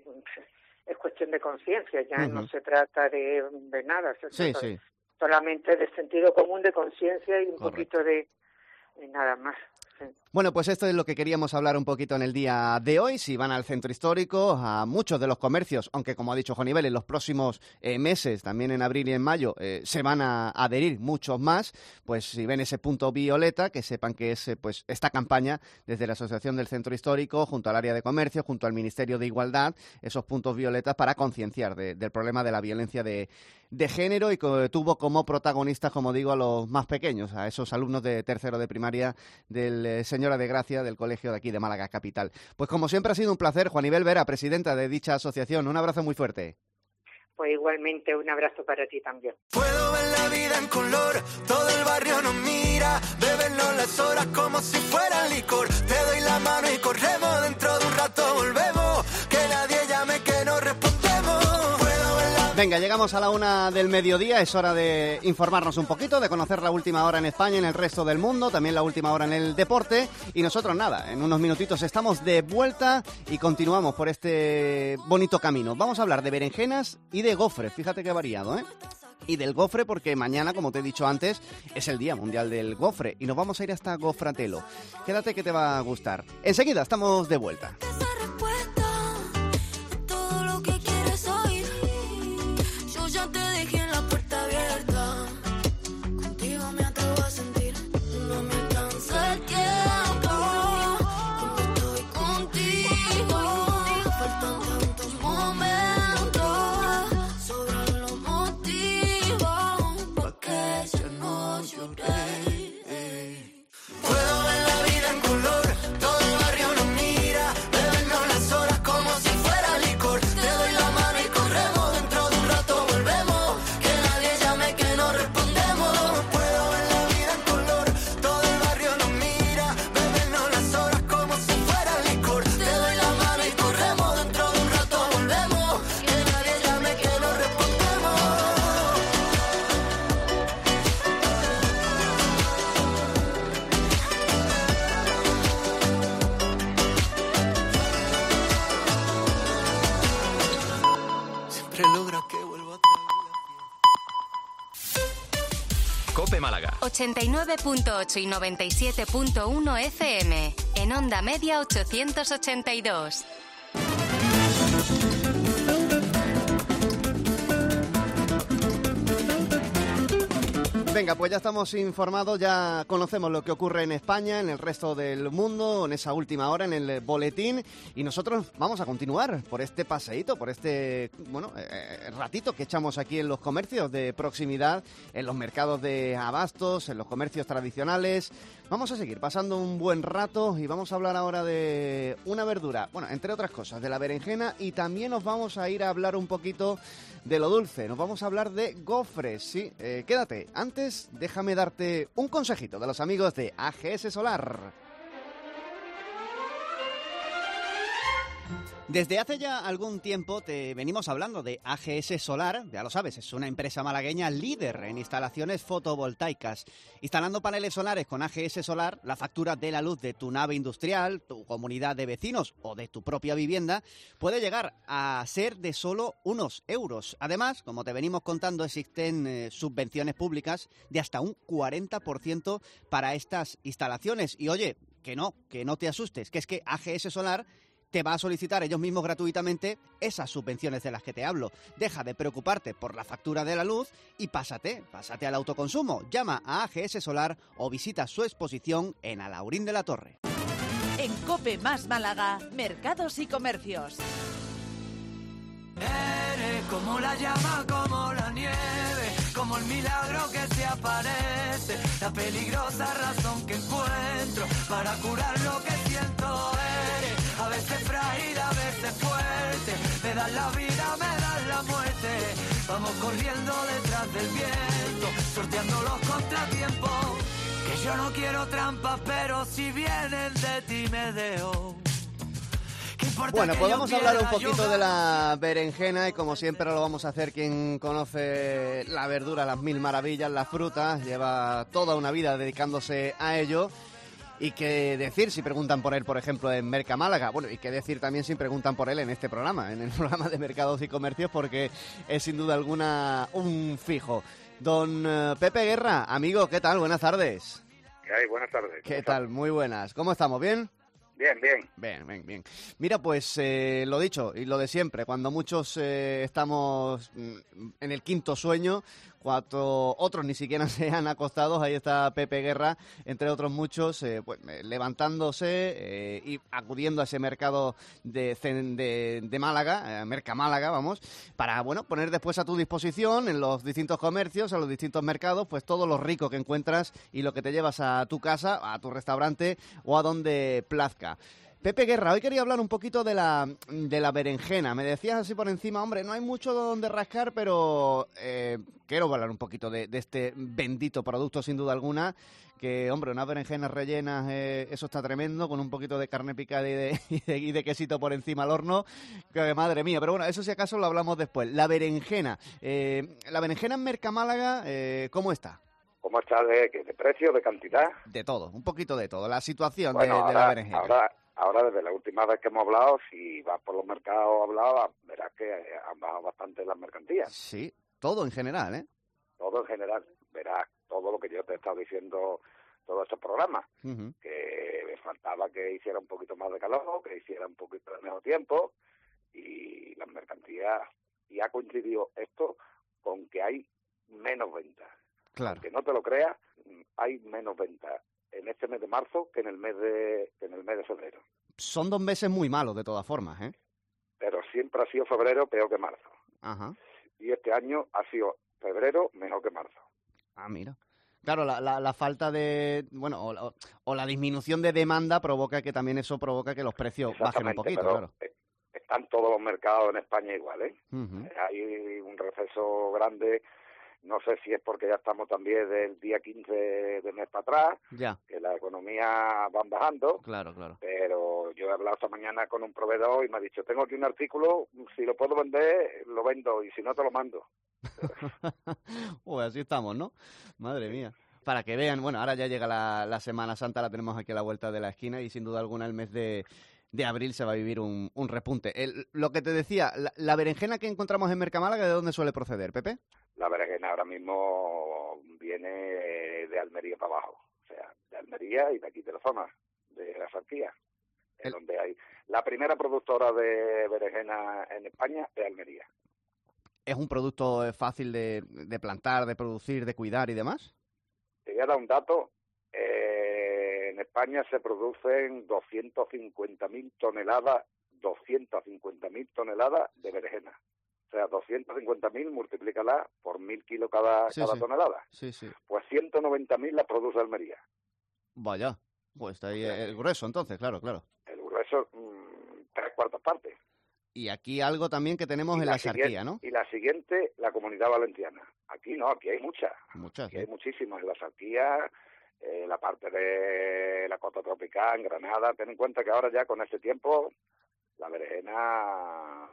es cuestión de conciencia, ya uh-huh. no se trata de, de nada. Se sí, trata sí. De, solamente de sentido común, de conciencia y un Correcto. poquito de, de nada más. Sí. Bueno, pues esto es lo que queríamos hablar un poquito en el día de hoy. Si van al centro histórico, a muchos de los comercios, aunque como ha dicho Juanibel, en los próximos eh, meses, también en abril y en mayo, eh, se van a adherir muchos más, pues si ven ese punto violeta, que sepan que es pues esta campaña desde la Asociación del Centro Histórico, junto al área de comercio, junto al Ministerio de Igualdad, esos puntos violetas para concienciar de, del problema de la violencia de, de género y que tuvo como protagonistas, como digo, a los más pequeños, a esos alumnos de tercero de primaria del eh, Señora de Gracia del colegio de aquí de Málaga capital. Pues como siempre ha sido un placer, Juanibel Vera, presidenta de dicha asociación. Un abrazo muy fuerte. Pues igualmente un abrazo para ti también. Puedo ver la vida en color, todo el barrio nos mira, bebernos las horas como si fuera licor. Te doy la mano y corremos, dentro de un rato volvemos, que nadie llame que no respondemos. Venga, llegamos a la una del mediodía, es hora de informarnos un poquito, de conocer la última hora en España y en el resto del mundo, también la última hora en el deporte, y nosotros nada, en unos minutitos estamos de vuelta y continuamos por este bonito camino. Vamos a hablar de berenjenas y de gofres, fíjate qué variado, ¿eh? Y del gofre porque mañana, como te he dicho antes, es el Día Mundial del Gofre y nos vamos a ir hasta Gofratelo. Quédate que te va a gustar. Enseguida estamos de vuelta. Puedo ver la vida en color, todo el barrio nos mira, siempre logra que vuelva otra vez. COPE Málaga. ochenta y nueve punto ocho y noventa y siete punto uno F M. En onda media ochocientos ochenta y dos. Venga, pues ya estamos informados, ya conocemos lo que ocurre en España, en el resto del mundo, en esa última hora, en el boletín, y nosotros vamos a continuar por este paseíto, por este, bueno, eh, ratito que echamos aquí en los comercios de proximidad, en los mercados de abastos, en los comercios tradicionales. Vamos a seguir pasando un buen rato y vamos a hablar ahora de una verdura, bueno, entre otras cosas, de la berenjena, y también nos vamos a ir a hablar un poquito de lo dulce, nos vamos a hablar de gofres, sí, eh, quédate. Antes, déjame darte un consejito de los amigos de A G S Solar. Desde hace ya algún tiempo te venimos hablando de A G S Solar, ya lo sabes, es una empresa malagueña líder en instalaciones fotovoltaicas. Instalando paneles solares con A G S Solar, la factura de la luz de tu nave industrial, tu comunidad de vecinos o de tu propia vivienda puede llegar a ser de solo unos euros. Además, como te venimos contando, existen eh, subvenciones públicas de hasta un cuarenta por ciento para estas instalaciones. Y oye, que no, que no te asustes, que es que A G S Solar te va a solicitar ellos mismos gratuitamente esas subvenciones de las que te hablo. Deja de preocuparte por la factura de la luz y pásate, pásate al autoconsumo. Llama a A G S Solar o visita su exposición en Alaurín de la Torre. En COPE más Málaga, mercados y comercios. Eres como la llama, como la nieve, como el milagro que se aparece, la peligrosa razón que encuentro para curar lo que siento. Eres a veces frágil, a veces fuerte, me das la vida, me das la muerte. Vamos corriendo detrás del viento, sorteando los contratiempos. Que yo no quiero trampas, pero si vienen de ti me dejo. Bueno, pues vamos a hablar un poquito de la berenjena y como siempre lo vamos a hacer quien conoce la verdura, las mil maravillas, las frutas, lleva toda una vida dedicándose a ello. Y qué decir si preguntan por él, por ejemplo, en Merca Málaga. Bueno, y qué decir también si preguntan por él en este programa, en el programa de Mercados y Comercios, porque es sin duda alguna un fijo. Don uh, Pepe Guerra, amigo, ¿qué tal? Buenas tardes. ¿Qué hay? Buenas tardes. ¿Qué tal? Muy buenas. ¿Cómo estamos? ¿Bien? Bien, bien. Bien, bien, bien. Mira, pues eh, lo dicho y lo de siempre, cuando muchos eh, estamos en el quinto sueño, cuando otros ni siquiera se han acostado, ahí está Pepe Guerra, entre otros muchos, eh, pues, levantándose eh, y acudiendo a ese mercado de, de, de Málaga, eh, Merca Málaga, vamos, para, bueno, poner después a tu disposición en los distintos comercios, a los distintos mercados, pues todo lo rico que encuentras y lo que te llevas a tu casa, a tu restaurante o a donde plazca. Pepe Guerra, hoy quería hablar un poquito de la, de la berenjena. Me decías así por encima, hombre, no hay mucho donde rascar, pero eh, quiero hablar un poquito de, de este bendito producto, sin duda alguna, que, hombre, unas berenjenas rellenas, eh, eso está tremendo, con un poquito de carne picada y de, y de, y de quesito por encima al horno, que madre mía, pero bueno, eso si acaso lo hablamos después. La berenjena, eh, la berenjena en Merca Málaga, eh, ¿cómo está? ¿Cómo está de, de precio, de cantidad? De todo, un poquito de todo, la situación bueno, de, ahora, de la berenjena. Ahora, ahora, desde la última vez que hemos hablado, si vas por los mercados hablados, verás que han bajado bastante las mercancías. Sí, todo en general, ¿eh? Todo en general, verás todo lo que yo te he estado diciendo todos estos programas, uh-huh. que me faltaba que hiciera un poquito más de calor, que hiciera un poquito de mejor tiempo, y las mercancías, y ha coincidido esto con que hay menos ventas. Claro. Aunque no te lo creas, hay menos ventas en este mes de marzo que en el mes de que en el mes de febrero. Son dos meses muy malos de todas formas, ¿eh? Pero siempre ha sido febrero peor que marzo. Ajá. Y este año ha sido febrero mejor que marzo. Ah, mira. Claro, la, la, la falta de, bueno, o, o, o la disminución de demanda provoca que también eso provoca que los precios bajen un poquito, pero claro. Están todos los mercados en España igual, ¿eh? Uh-huh. Hay un receso grande. No sé si es porque ya estamos también del día quince de mes para atrás, ya. que la economía van bajando. Claro, claro. Pero yo he hablado esta mañana con un proveedor y me ha dicho, tengo aquí un artículo, si lo puedo vender, lo vendo, y si no, te lo mando. Uy, así estamos, ¿no? Madre mía. Para que vean, bueno, ahora ya llega la, la Semana Santa, la tenemos aquí a la vuelta de la esquina y sin duda alguna el mes de... de abril se va a vivir un, un repunte. El, lo que te decía, la, la berenjena que encontramos en Mercamálaga, ¿de dónde suele proceder, Pepe? La berenjena ahora mismo viene de Almería para abajo, o sea, de Almería y de aquí de la zona, de la Sarquía, es donde hay la primera productora de berenjena en España es Almería. ¿Es un producto eh, fácil de, de plantar, de producir, de cuidar y demás? Te voy a dar un dato. Eh, en España se producen doscientas cincuenta mil toneladas, doscientas cincuenta mil toneladas de berenjena. O sea, doscientas cincuenta mil, multiplícala por mil kilos cada, Sí, cada sí. tonelada. Sí, sí. Pues ciento noventa mil las produce Almería. Vaya, pues está ahí el grueso entonces, claro, claro. El grueso, mmm, tres cuartas partes. Y aquí algo también que tenemos en la Sarquía, siguiente- ¿no? Y la siguiente, la Comunidad Valenciana. Aquí no, aquí hay muchas. Muchas, Aquí hay muchísimas. En la Sarquía, eh, la parte de la costa tropical, en Granada. Ten en cuenta que ahora ya con este tiempo la berenjena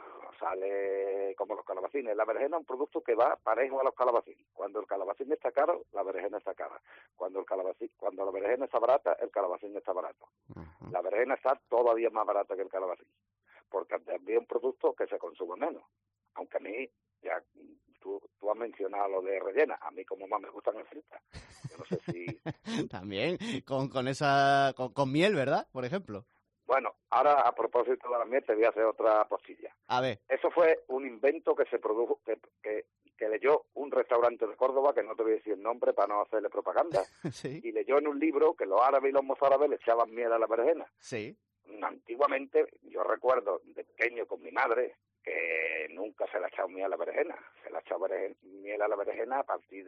sale como los calabacines. La berenjena es un producto que va parejo a los calabacines. Cuando el calabacín está caro, la berenjena está cara. Cuando el calabacín, cuando la berenjena está barata, el calabacín está barato. La berenjena está todavía más barata que el calabacín, porque también es un producto que se consume menos. Aunque a mí, ya tú, tú has mencionado lo de rellena, a mí como más me gustan las fritas. Yo no sé si... También, con, con esa, con, con miel, ¿verdad? Por ejemplo. Bueno, ahora a propósito de la miel te voy a hacer otra postilla. A ver. Eso fue un invento que se produjo, que, que, que leyó un restaurante de Córdoba, que no te voy a decir el nombre para no hacerle propaganda, Sí. y leyó en un libro que los árabes y los mozárabes le echaban miel a la berenjena. Sí. Antiguamente, yo recuerdo de pequeño con mi madre que nunca se le ha echado miel a la berenjena. Se le ha echado berenjena- miel a la berenjena a partir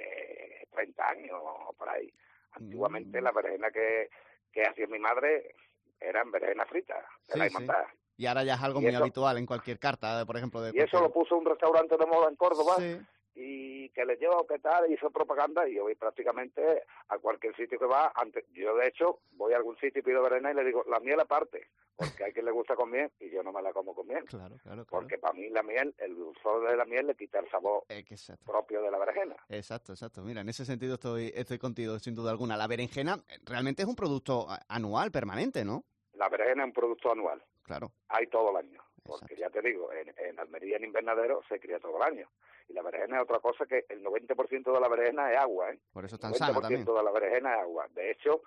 de treinta años o por ahí. Antiguamente Mm. la berenjena que, que hacía mi madre eran berenjena frita, de Sí, la sí. imantada. Y ahora ya es algo Y muy eso- habitual en cualquier carta, por ejemplo. De Y eso cualquier- lo puso un restaurante de moda en Córdoba, Sí. y que le llevó, qué tal, hizo propaganda, y hoy prácticamente a cualquier sitio que va, antes, yo de hecho voy a algún sitio y pido berenjena y le digo, la miel aparte, porque hay quien le gusta con miel y yo no me la como con miel. Claro, claro, claro. Porque para mí la miel, el dulzor de la miel le quita el sabor propio de la berenjena. Exacto, exacto. Mira, en ese sentido estoy, estoy contigo, sin duda alguna. La berenjena eh, realmente es un producto a- anual, permanente, ¿no? La berenjena es un producto anual, Claro. hay todo el año, porque ya te digo, en, en Almería, en invernadero, se cría todo el año. Y la berenjena es otra cosa que el noventa por ciento de la berenjena es agua, ¿eh? Por eso es tan El sana noventa por ciento también. de la berenjena es agua. De hecho,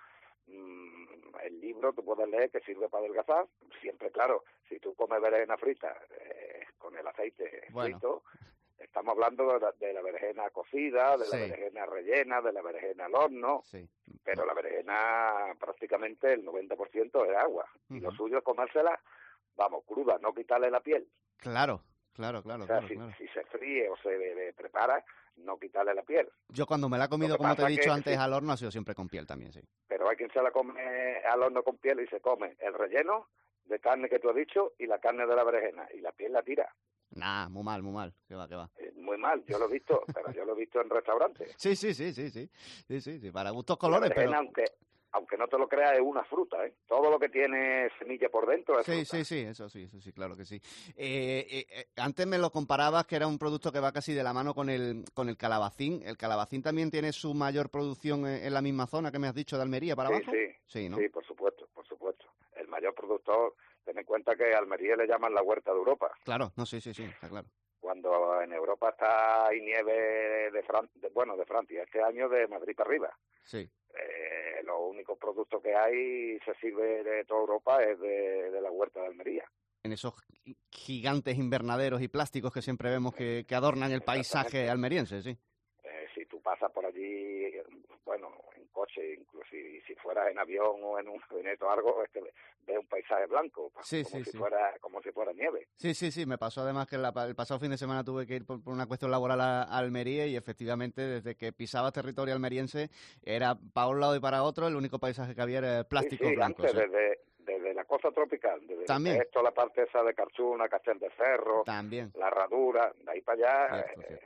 mm, el libro tú puedes leer que sirve para adelgazar. Siempre, claro, si tú comes berenjena frita eh, con el aceite Bueno. frito, estamos hablando de la, de la berenjena cocida, de Sí. la berenjena rellena, de la berenjena al horno. Sí. Pero la berenjena prácticamente el noventa por ciento es agua. Y lo Ujú. suyo es comérsela, vamos, cruda, no quitarle la piel. Claro, claro, claro, O sea, claro, si, claro. si se fríe o se eh, prepara, no quitarle la piel. Yo cuando me la he comido, Lo que como te he pasa dicho que antes, sí. al horno ha sido siempre con piel también, sí. Pero hay quien se la come al horno con piel y se come el relleno de carne que tú has dicho y la carne de la berenjena. Y la piel la tira. Nah, muy mal, muy mal. Que va, que va. Eh, Muy mal, yo lo he visto, pero yo lo he visto en restaurantes. Sí, sí, sí, sí, sí. Sí, sí, sí. Para gustos La colores, berenjena, pero... aunque, aunque no te lo creas, es una fruta, ¿eh? Todo lo que tiene semilla por dentro es Sí, fruta. sí, sí, eso sí, eso sí, claro que sí. Eh, eh, eh, antes me lo comparabas que era un producto que va casi de la mano con el, con el calabacín. ¿El calabacín también tiene su mayor producción en, en la misma zona que me has dicho de Almería para Sí, abajo? sí, Sí, ¿no? sí, por supuesto, por supuesto. El mayor productor, ten en cuenta que a Almería le llaman la huerta de Europa. Claro, no, sí, sí, sí, está claro. Cuando en Europa está hay nieve de, Fran de bueno de Francia, este año de Madrid para arriba. Sí. Eh, los únicos productos que hay se sirve de toda Europa es de, de la huerta de Almería. En esos gi- gigantes invernaderos y plásticos que siempre vemos que, que adornan el paisaje almeriense, sí. Eh, si tú pasas por allí, bueno, en coche, incluso si, si fueras en avión o en un avioneta o algo, es que ves un paisaje blanco, Sí, como sí, si sí. fuera como si fuera nieve. Sí, sí, sí, me pasó además que la- el pasado fin de semana tuve que ir por, por una cuestión laboral a, a Almería y efectivamente desde que pisaba territorio almeriense era para un lado y para otro, el único paisaje que había era plástico sí, sí, blanco. antes, sí. desde, desde la costa tropical, desde También. esto, la parte esa de Carchuna, Castel de Ferro, También. la Herradura, de ahí para allá, Cierto, eh, cierto.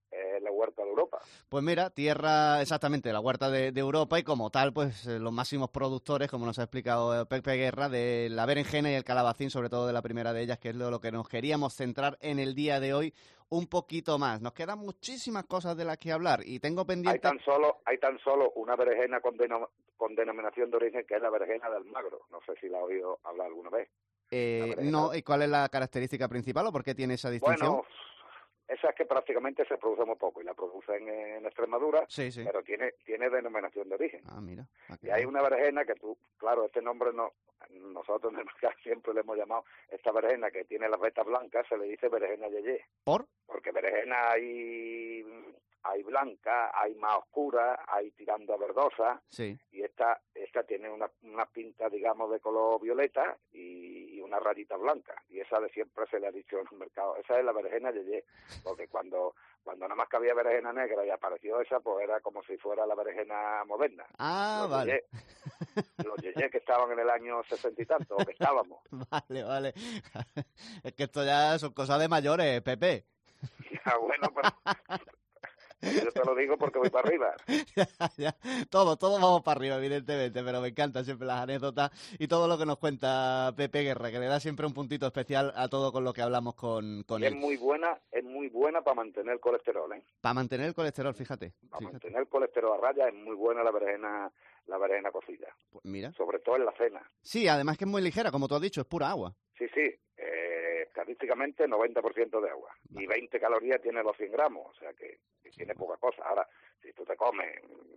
es la huerta de Europa. Pues mira, tierra, exactamente, la huerta de, de Europa y como tal, pues eh, los máximos productores, como nos ha explicado Pepe Guerra, de la berenjena y el calabacín, sobre todo de la primera de ellas, que es lo, lo que nos queríamos centrar en el día de hoy un poquito más. Nos quedan muchísimas cosas de las que hablar y tengo pendiente... Hay tan solo, hay tan solo una berenjena con, deno- con denominación de origen, que es la berenjena del Magro. No sé si la ha oído hablar alguna vez. Eh, no, ¿y cuál es la característica principal o por qué tiene esa distinción? Bueno, esa es que prácticamente se produce muy poco y la producen en Extremadura, sí, sí. pero tiene tiene denominación de origen. Ah, mira. Y hay una berenjena que tú, claro, este nombre no, nosotros en el mercado siempre le hemos llamado, esta berenjena que tiene las vetas blancas, se le dice berenjena yeye. ¿Por? Porque berenjena hay, hay blanca, hay más oscura, hay tirando a verdosa, sí. y esta esta tiene una, una pinta, digamos, de color violeta y, y una rayita blanca, y esa de siempre se le ha dicho en el mercado, esa es la berenjena yeye, porque cuando cuando nada más que había berenjena negra y apareció esa, pues era como si fuera la berenjena moderna. Ah, los vale. Yeye, los yeye que estaban en el año sesenta y tanto, o que estábamos. Vale, vale. Es que esto ya son cosas de mayores, Pepe. Ya, bueno, pero... Yo te lo digo porque voy para arriba. ya, ya. Todo, todos vamos para arriba, evidentemente, pero me encantan siempre las anécdotas y todo lo que nos cuenta Pepe Guerra, que le da siempre un puntito especial a todo con lo que hablamos con, con y él. Es muy buena, es muy buena para mantener el colesterol, ¿eh? Para mantener el colesterol, fíjate. Para fíjate. mantener el colesterol a raya es muy buena la berenjena, la berenjena cocida. Pues mira. Sobre todo en la cena. Sí, además que es muy ligera, como tú has dicho, es pura agua. Sí, sí. Eh, estadísticamente noventa por ciento de agua. Y veinte calorías tiene los cien gramos, o sea que, que tiene poca cosa. Ahora, si tú te comes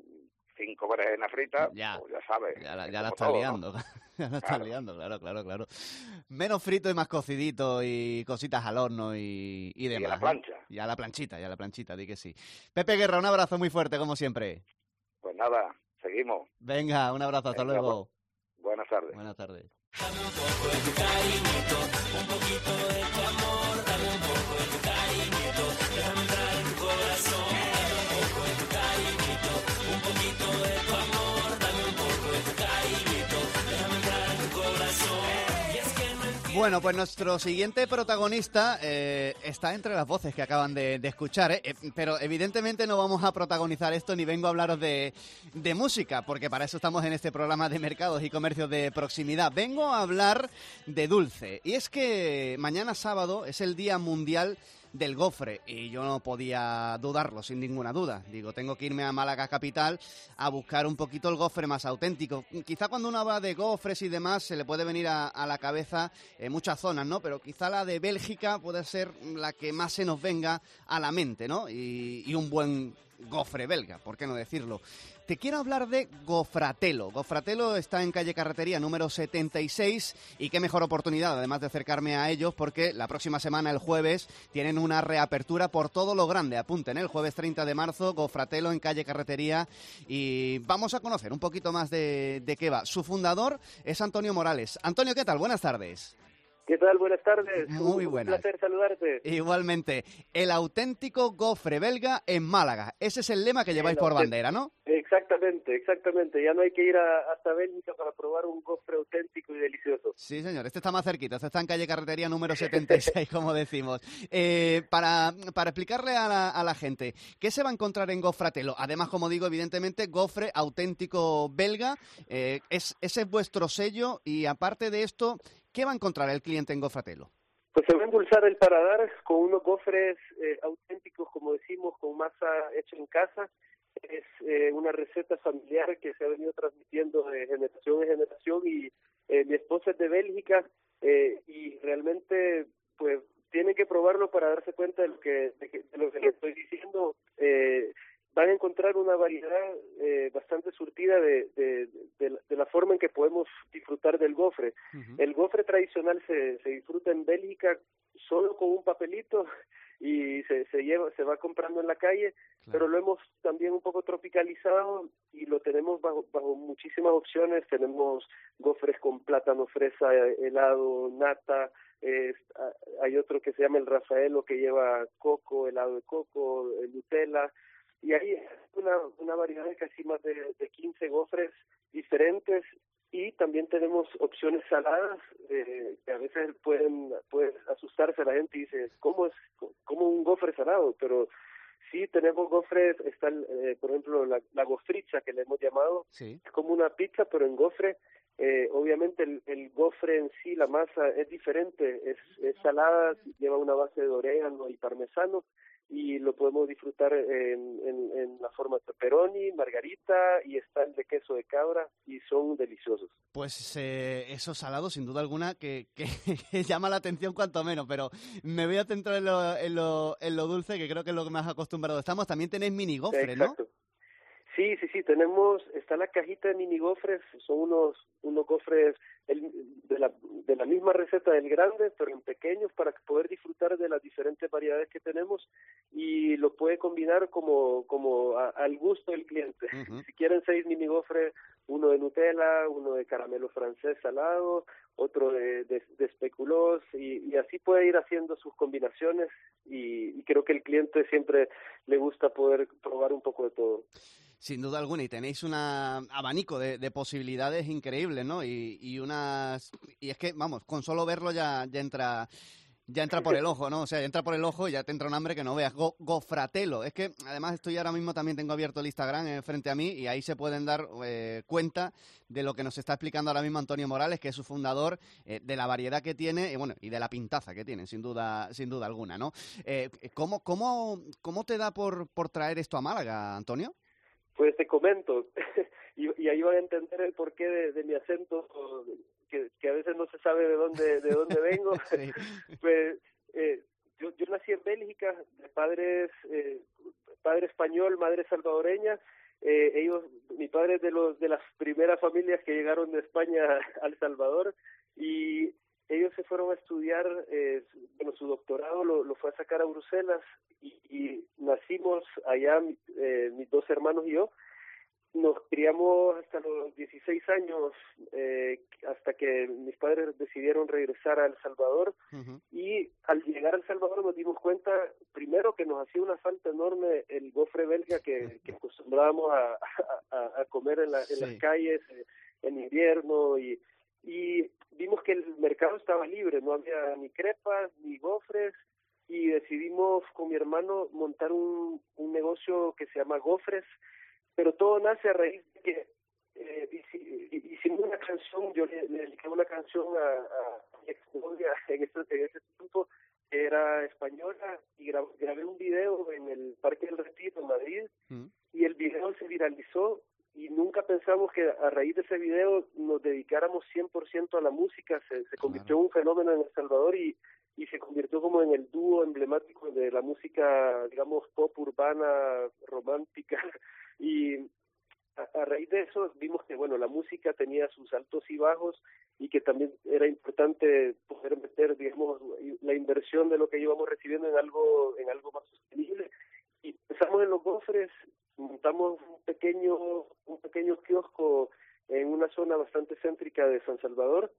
cinco berenjenas fritas, ya, pues ya sabes. Ya la, ya la estás todo, liando. ¿no? ya la estás Claro. liando, claro, claro, claro. Menos frito y más cocidito y cositas al horno y, y demás. Y a la plancha. ¿eh? Y a la planchita, y a la planchita, di que sí. Pepe Guerra, un abrazo muy fuerte, como siempre. Pues nada, seguimos. Venga, un abrazo, hasta Venga, luego. bu- buenas tardes. Buenas tardes. Dame un poco de tu cariñito, un poquito de tu amor, dame un poco de tu cariñito, déjame entrar en tu corazón. Dame un poco de tu cariñito, un poquito de tu amor, dame un poco de tu cariñito, déjame entrar en tu corazón. Y es que no entiendo. Bueno, pues nuestro siguiente protagonista eh, está entre las voces que acaban de, de escuchar, ¿eh? Eh, pero evidentemente no vamos a protagonizar esto ni vengo a hablaros de, de música, porque para eso estamos en este programa de mercados y comercios de proximidad. Vengo a hablar de dulce, y es que mañana sábado es el Día Mundial del Gofre, y yo no podía dudarlo, sin ninguna duda. Digo, tengo que irme a Málaga capital a buscar un poquito el gofre más auténtico. Quizá cuando uno habla de gofres y demás se le puede venir a, a la cabeza en muchas zonas, ¿no? Pero quizá la de Bélgica puede ser la que más se nos venga a la mente, ¿no? Y, y un buen gofre belga, ¿por qué no decirlo? Te quiero hablar de Gofratello. Gofratello está en calle Carretería número setenta y seis y qué mejor oportunidad, además de acercarme a ellos, porque la próxima semana, el jueves, tienen una reapertura por todo lo grande. Apunten, ¿eh? El jueves treinta de marzo, Gofratello en calle Carretería, y vamos a conocer un poquito más de, de qué va. Su fundador es Antonio Morales. Antonio, ¿qué tal? Buenas tardes. ¿Qué tal? Buenas tardes. Muy Un buenas. placer saludarte. Igualmente, el auténtico gofre belga en Málaga. Ese es el lema que lleváis El por auténtico. bandera, ¿no? Exactamente, exactamente. Ya no hay que ir a, hasta Bélgica para probar un gofre auténtico y delicioso. Sí, señor. Este está más cerquita. Este está en calle Carretería número setenta y seis, como decimos. Eh, para, para explicarle a la, a la gente, ¿qué se va a encontrar en Gofratello? Además, como digo, evidentemente, gofre auténtico belga. Eh, es, ese es vuestro sello y, aparte de esto, ¿qué va a encontrar el cliente en Gofratello? Pues se va a endulzar el paladar con unos gofres eh, auténticos, como decimos, con masa hecha en casa. Es eh, una receta familiar que se ha venido transmitiendo de generación en generación y eh, mi esposa es de Bélgica eh, y realmente pues tienen que probarlo para darse cuenta de lo que, de, que- de lo que les estoy diciendo. Eh, van a encontrar una variedad eh, bastante surtida de, de, de, la- de la forma en que podemos disfrutar del gofre. El gofre tradicional se, se disfruta en Bélgica solo con un papelito y se, se lleva, se va comprando en la calle, pero lo hemos también un poco tropicalizado y lo tenemos bajo, bajo muchísimas opciones. Tenemos gofres con plátano, fresa, helado, nata. Eh, hay otro que se llama el Rafaelo que lleva coco, helado de coco, eh, Nutella. Y hay una, una variedad de casi más de, de quince gofres diferentes y también tenemos opciones saladas eh, que a veces pueden, pueden asustarse a la gente y dice, ¿cómo es cómo un gofre salado? Pero Sí, tenemos gofres, está eh, por ejemplo la, la gofricha que le hemos llamado, sí. Es como una pizza pero en gofre. Eh, obviamente el, el gofre en sí, la masa es diferente, es, es salada, lleva una base de orégano y parmesano y lo podemos disfrutar en, en, en la forma de pepperoni, margarita y está el de queso de cabra y son deliciosos. Pues eh, esos salados, sin duda alguna, que, que, que llama la atención cuanto menos, pero me voy a centrar en lo, en, lo, en lo dulce, que creo que es lo que más acostumbrados estamos. También tenéis mini gofres, ¿no? Exacto. Sí, sí, sí, tenemos, está la cajita de mini gofres, son unos unos gofres el, de, la, de la misma receta del grande, pero en pequeños para poder disfrutar de las diferentes variedades que tenemos y lo puede combinar como como a, al gusto del cliente. Uh-huh. Si quieren seis mini gofres, uno de Nutella, uno de caramelo francés salado, otro de, de, de especuloos y, y así puede ir haciendo sus combinaciones y, y creo que el cliente siempre le gusta poder probar un poco de todo. Sin duda alguna, y tenéis un abanico de, de posibilidades increíbles, ¿no? Y, y unas y es que, vamos, con solo verlo ya, ya entra ya entra por el ojo, ¿no? O sea, ya entra por el ojo y ya te entra un hambre que no veas. Go, Gofratelo. Es que, además, estoy ahora mismo también tengo abierto el Instagram eh, frente a mí y ahí se pueden dar eh, cuenta de lo que nos está explicando ahora mismo Antonio Morales, que es su fundador, eh, de la variedad que tiene y, bueno, y de la pintaza que tienen, sin duda sin duda alguna, ¿no? Eh, ¿cómo, cómo, ¿Cómo te da por, por traer esto a Málaga, Antonio? Pues te comento, y, y ahí van a entender el porqué de, de mi acento, que, que a veces no se sabe de dónde de dónde vengo. Sí. Pues eh, yo, yo nací en Bélgica, de padres eh, padre español, madre salvadoreña. Eh, ellos, mi padre es de los de las primeras familias que llegaron de España a El Salvador y ellos se fueron a estudiar, eh, bueno, su doctorado lo, lo fue a sacar a Bruselas y, y nacimos allá, eh, mis dos hermanos y yo. Nos criamos hasta los dieciséis años, eh, hasta que mis padres decidieron regresar a El Salvador. Uh-huh. Y al llegar a El Salvador nos dimos cuenta, primero, que nos hacía una falta enorme el gofre belga que, que acostumbrábamos a, a, a comer en, la, en sí. las calles eh, en invierno y... y vimos que el mercado estaba libre, no había ni crepas ni gofres y decidimos con mi hermano montar un, un negocio que se llama Gofres, pero todo nace a raíz de que eh, hicimos una canción, yo le, le dediqué una canción a, a mi exnovia en ese, en ese tiempo, que era española, y grabé, grabé un video en el Parque del Retiro en Madrid, mm. y el video se viralizó. Y nunca pensamos que a raíz de ese video nos dedicáramos cien por ciento a la música. Se, se convirtió en un fenómeno en El Salvador y, y se convirtió como en el dúo emblemático de la música, digamos, pop urbana, romántica. Y a, a raíz de eso vimos que, bueno, la música tenía sus altos y bajos y que también era importante poder meter, digamos, la inversión de lo que íbamos recibiendo en algo, en algo más sostenible. Y pensamos en los gofres, montamos un pequeño un pequeño kiosco en una zona bastante céntrica de San Salvador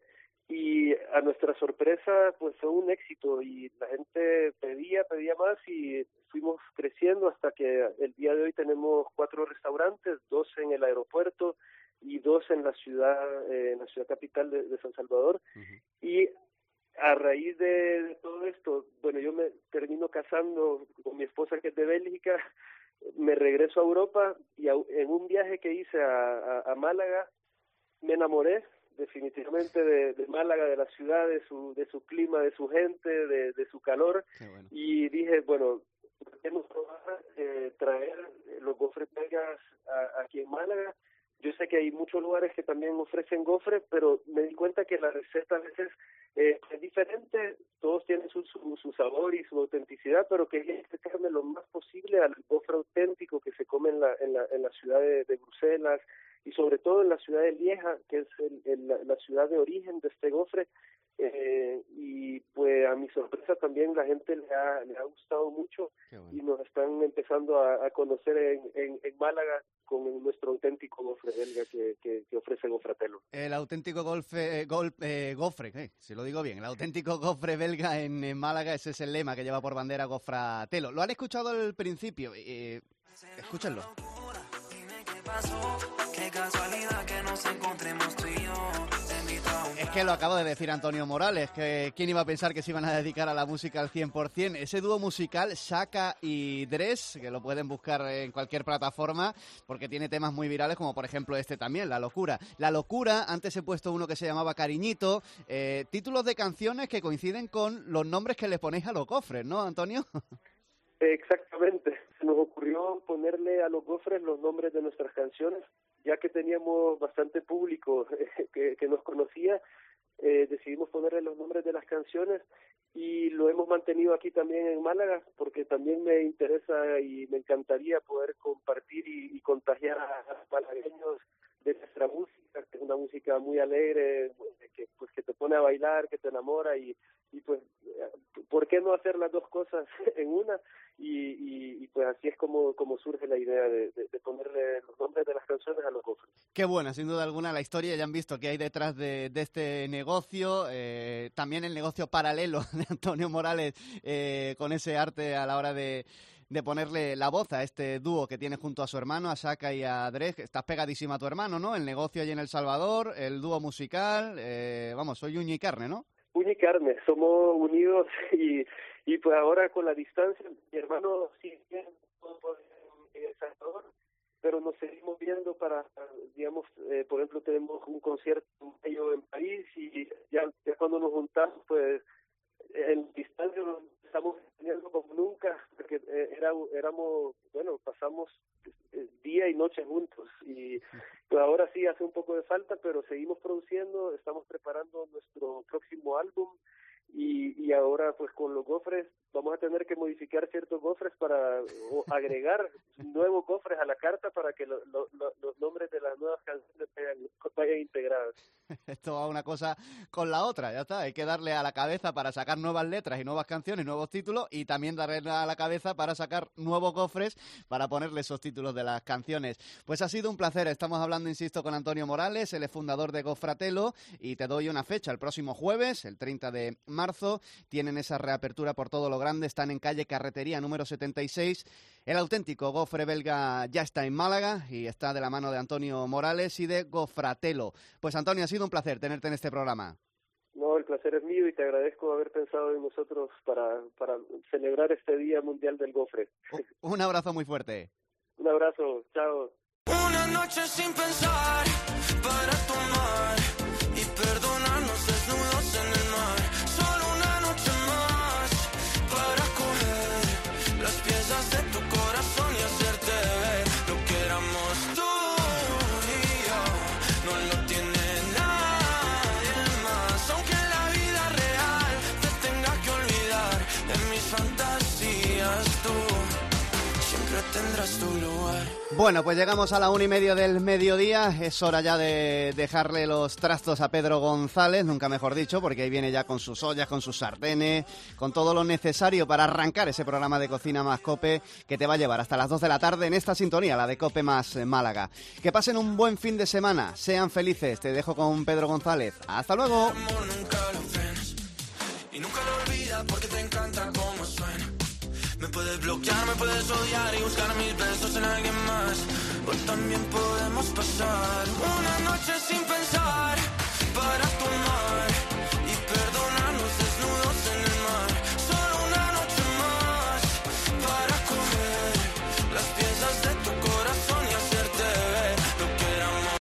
y a nuestra sorpresa pues fue un éxito y la gente pedía, pedía más y fuimos creciendo hasta que el día de hoy tenemos cuatro restaurantes, dos en el aeropuerto y dos en la ciudad, eh, en la ciudad capital de, de San Salvador. Uh-huh. Y a raíz de, de todo esto, bueno, yo me termino casando con mi esposa que es de Bélgica, me regreso a Europa y a, en un viaje que hice a, a, a Málaga me enamoré definitivamente de, de Málaga, de la ciudad, de su de su clima, de su gente, de, de su calor. Bueno. Y dije, bueno, podemos probar eh, traer los gofres belgas a, aquí en Málaga. Yo sé que hay muchos lugares que también ofrecen gofres, pero me di cuenta que la receta a veces eh, es diferente, todos tienen su, su, su sabor y su autenticidad, pero quería acercarme lo más posible al gofre auténtico que se come en la, en la, en la ciudad de, de Bruselas y sobre todo en la ciudad de Lieja, que es el, el, la, la ciudad de origen de este gofre. Eh, y pues a mi sorpresa también la gente le ha, le ha gustado mucho. Bueno. Y nos están empezando a, a conocer en, en, en Málaga con nuestro auténtico gofre belga que, que, que ofrece Gofratelo. El auténtico golfe, eh, gol, eh, gofre, eh, si lo digo bien, el auténtico gofre belga en, en Málaga, ese es el lema que lleva por bandera Gofratelo. Lo han escuchado al principio, eh, escúchenlo. Qué casualidad que nos encontremos tú y yo. Es que lo acabo de decir Antonio Morales, que quién iba a pensar que se iban a dedicar a la música al cien por ciento. Ese dúo musical, Shaka y Dress, que lo pueden buscar en cualquier plataforma, porque tiene temas muy virales, como por ejemplo este también, La Locura. La Locura, antes he puesto uno que se llamaba Cariñito, eh, títulos de canciones que coinciden con los nombres que le ponéis a los gofres, ¿no, Antonio? Exactamente. Se nos ocurrió ponerle a los gofres los nombres de nuestras canciones, ya que teníamos bastante público eh, que, que nos conocía, eh, decidimos ponerle los nombres de las canciones y lo hemos mantenido aquí también en Málaga, porque también me interesa y me encantaría poder compartir y, y contagiar a los malagueños de nuestra música, que es una música muy alegre, que pues que te pone a bailar, que te enamora y, y pues, ¿por qué no hacer las dos cosas en una? Y, y, y pues así es como, como surge la idea de, de, de ponerle los nombres de las canciones a los gofres. Qué buena, sin duda alguna, la historia. Ya han visto que hay detrás de, de este negocio, eh, también el negocio paralelo de Antonio Morales, eh, con ese arte a la hora de, de ponerle la voz a este dúo que tiene junto a su hermano, a Shaka y a Dress. Estás pegadísima a tu hermano, ¿no? El negocio allí en El Salvador, el dúo musical, eh, vamos, soy uña y carne, ¿no? Uña y carne, somos unidos y, y pues ahora con la distancia, mi hermano sigue en El Salvador, pero nos seguimos viendo para, digamos, eh, por ejemplo, tenemos un concierto en París y ya, ya cuando nos juntamos, pues en distancia nos estamos teniendo como nunca, porque eh, era, éramos, bueno, pasamos eh, día y noche juntos y pues ahora sí hace un poco de falta, pero seguimos produciendo, estamos preparando nuestro próximo álbum y, y ahora pues con los gofres vamos a tener que modificar ciertos gofres para o agregar nuevos gofres a la carta para que lo, lo, lo, los nombres de las nuevas canciones vayan, vayan integrados. Esto va una cosa con la otra, ya está. Hay que darle a la cabeza para sacar nuevas letras y nuevas canciones, nuevos títulos, y también darle a la cabeza para sacar nuevos gofres para ponerle esos títulos de las canciones. Pues ha sido un placer. Estamos hablando, insisto, con Antonio Morales, él es fundador de Gofratelo, y te doy una fecha, el próximo jueves, el treinta de marzo, tienen esa reapertura por todo lo grande, están en calle Carretería número setenta y seis. El auténtico gofre belga ya está en Málaga y está de la mano de Antonio Morales y de Gofratelo. Pues Antonio, ha sido un placer tenerte en este programa. No, el placer es mío y te agradezco haber pensado en nosotros para, para celebrar este Día Mundial del Gofre. Un abrazo muy fuerte. Un abrazo, chao. Una noche sin pensar para tomar y perdonarnos desnudos en el mar. Solo una noche más para coger las piezas de tu corazón y hacerte ver lo que éramos tú y yo. No lo tiene nadie más, aunque en la vida real te tenga que olvidar. En mis fantasías tú siempre tendrás tu lugar. Bueno, pues llegamos a la una y media del mediodía. Es hora ya de dejarle los trastos a Pedro González, nunca mejor dicho, porque ahí viene ya con sus ollas, con sus sartenes, con todo lo necesario para arrancar ese programa de Cocina Más Cope que te va a llevar hasta las dos de la tarde en esta sintonía, la de Cope Más Málaga. Que pasen un buen fin de semana, sean felices. Te dejo con Pedro González. ¡Hasta luego! Y nunca lo olvidas porque te encanta cómo suena. Me puedes bloquear, me puedes odiar y buscar mis besos en alguien más. O también podemos pasar una noche sin pensar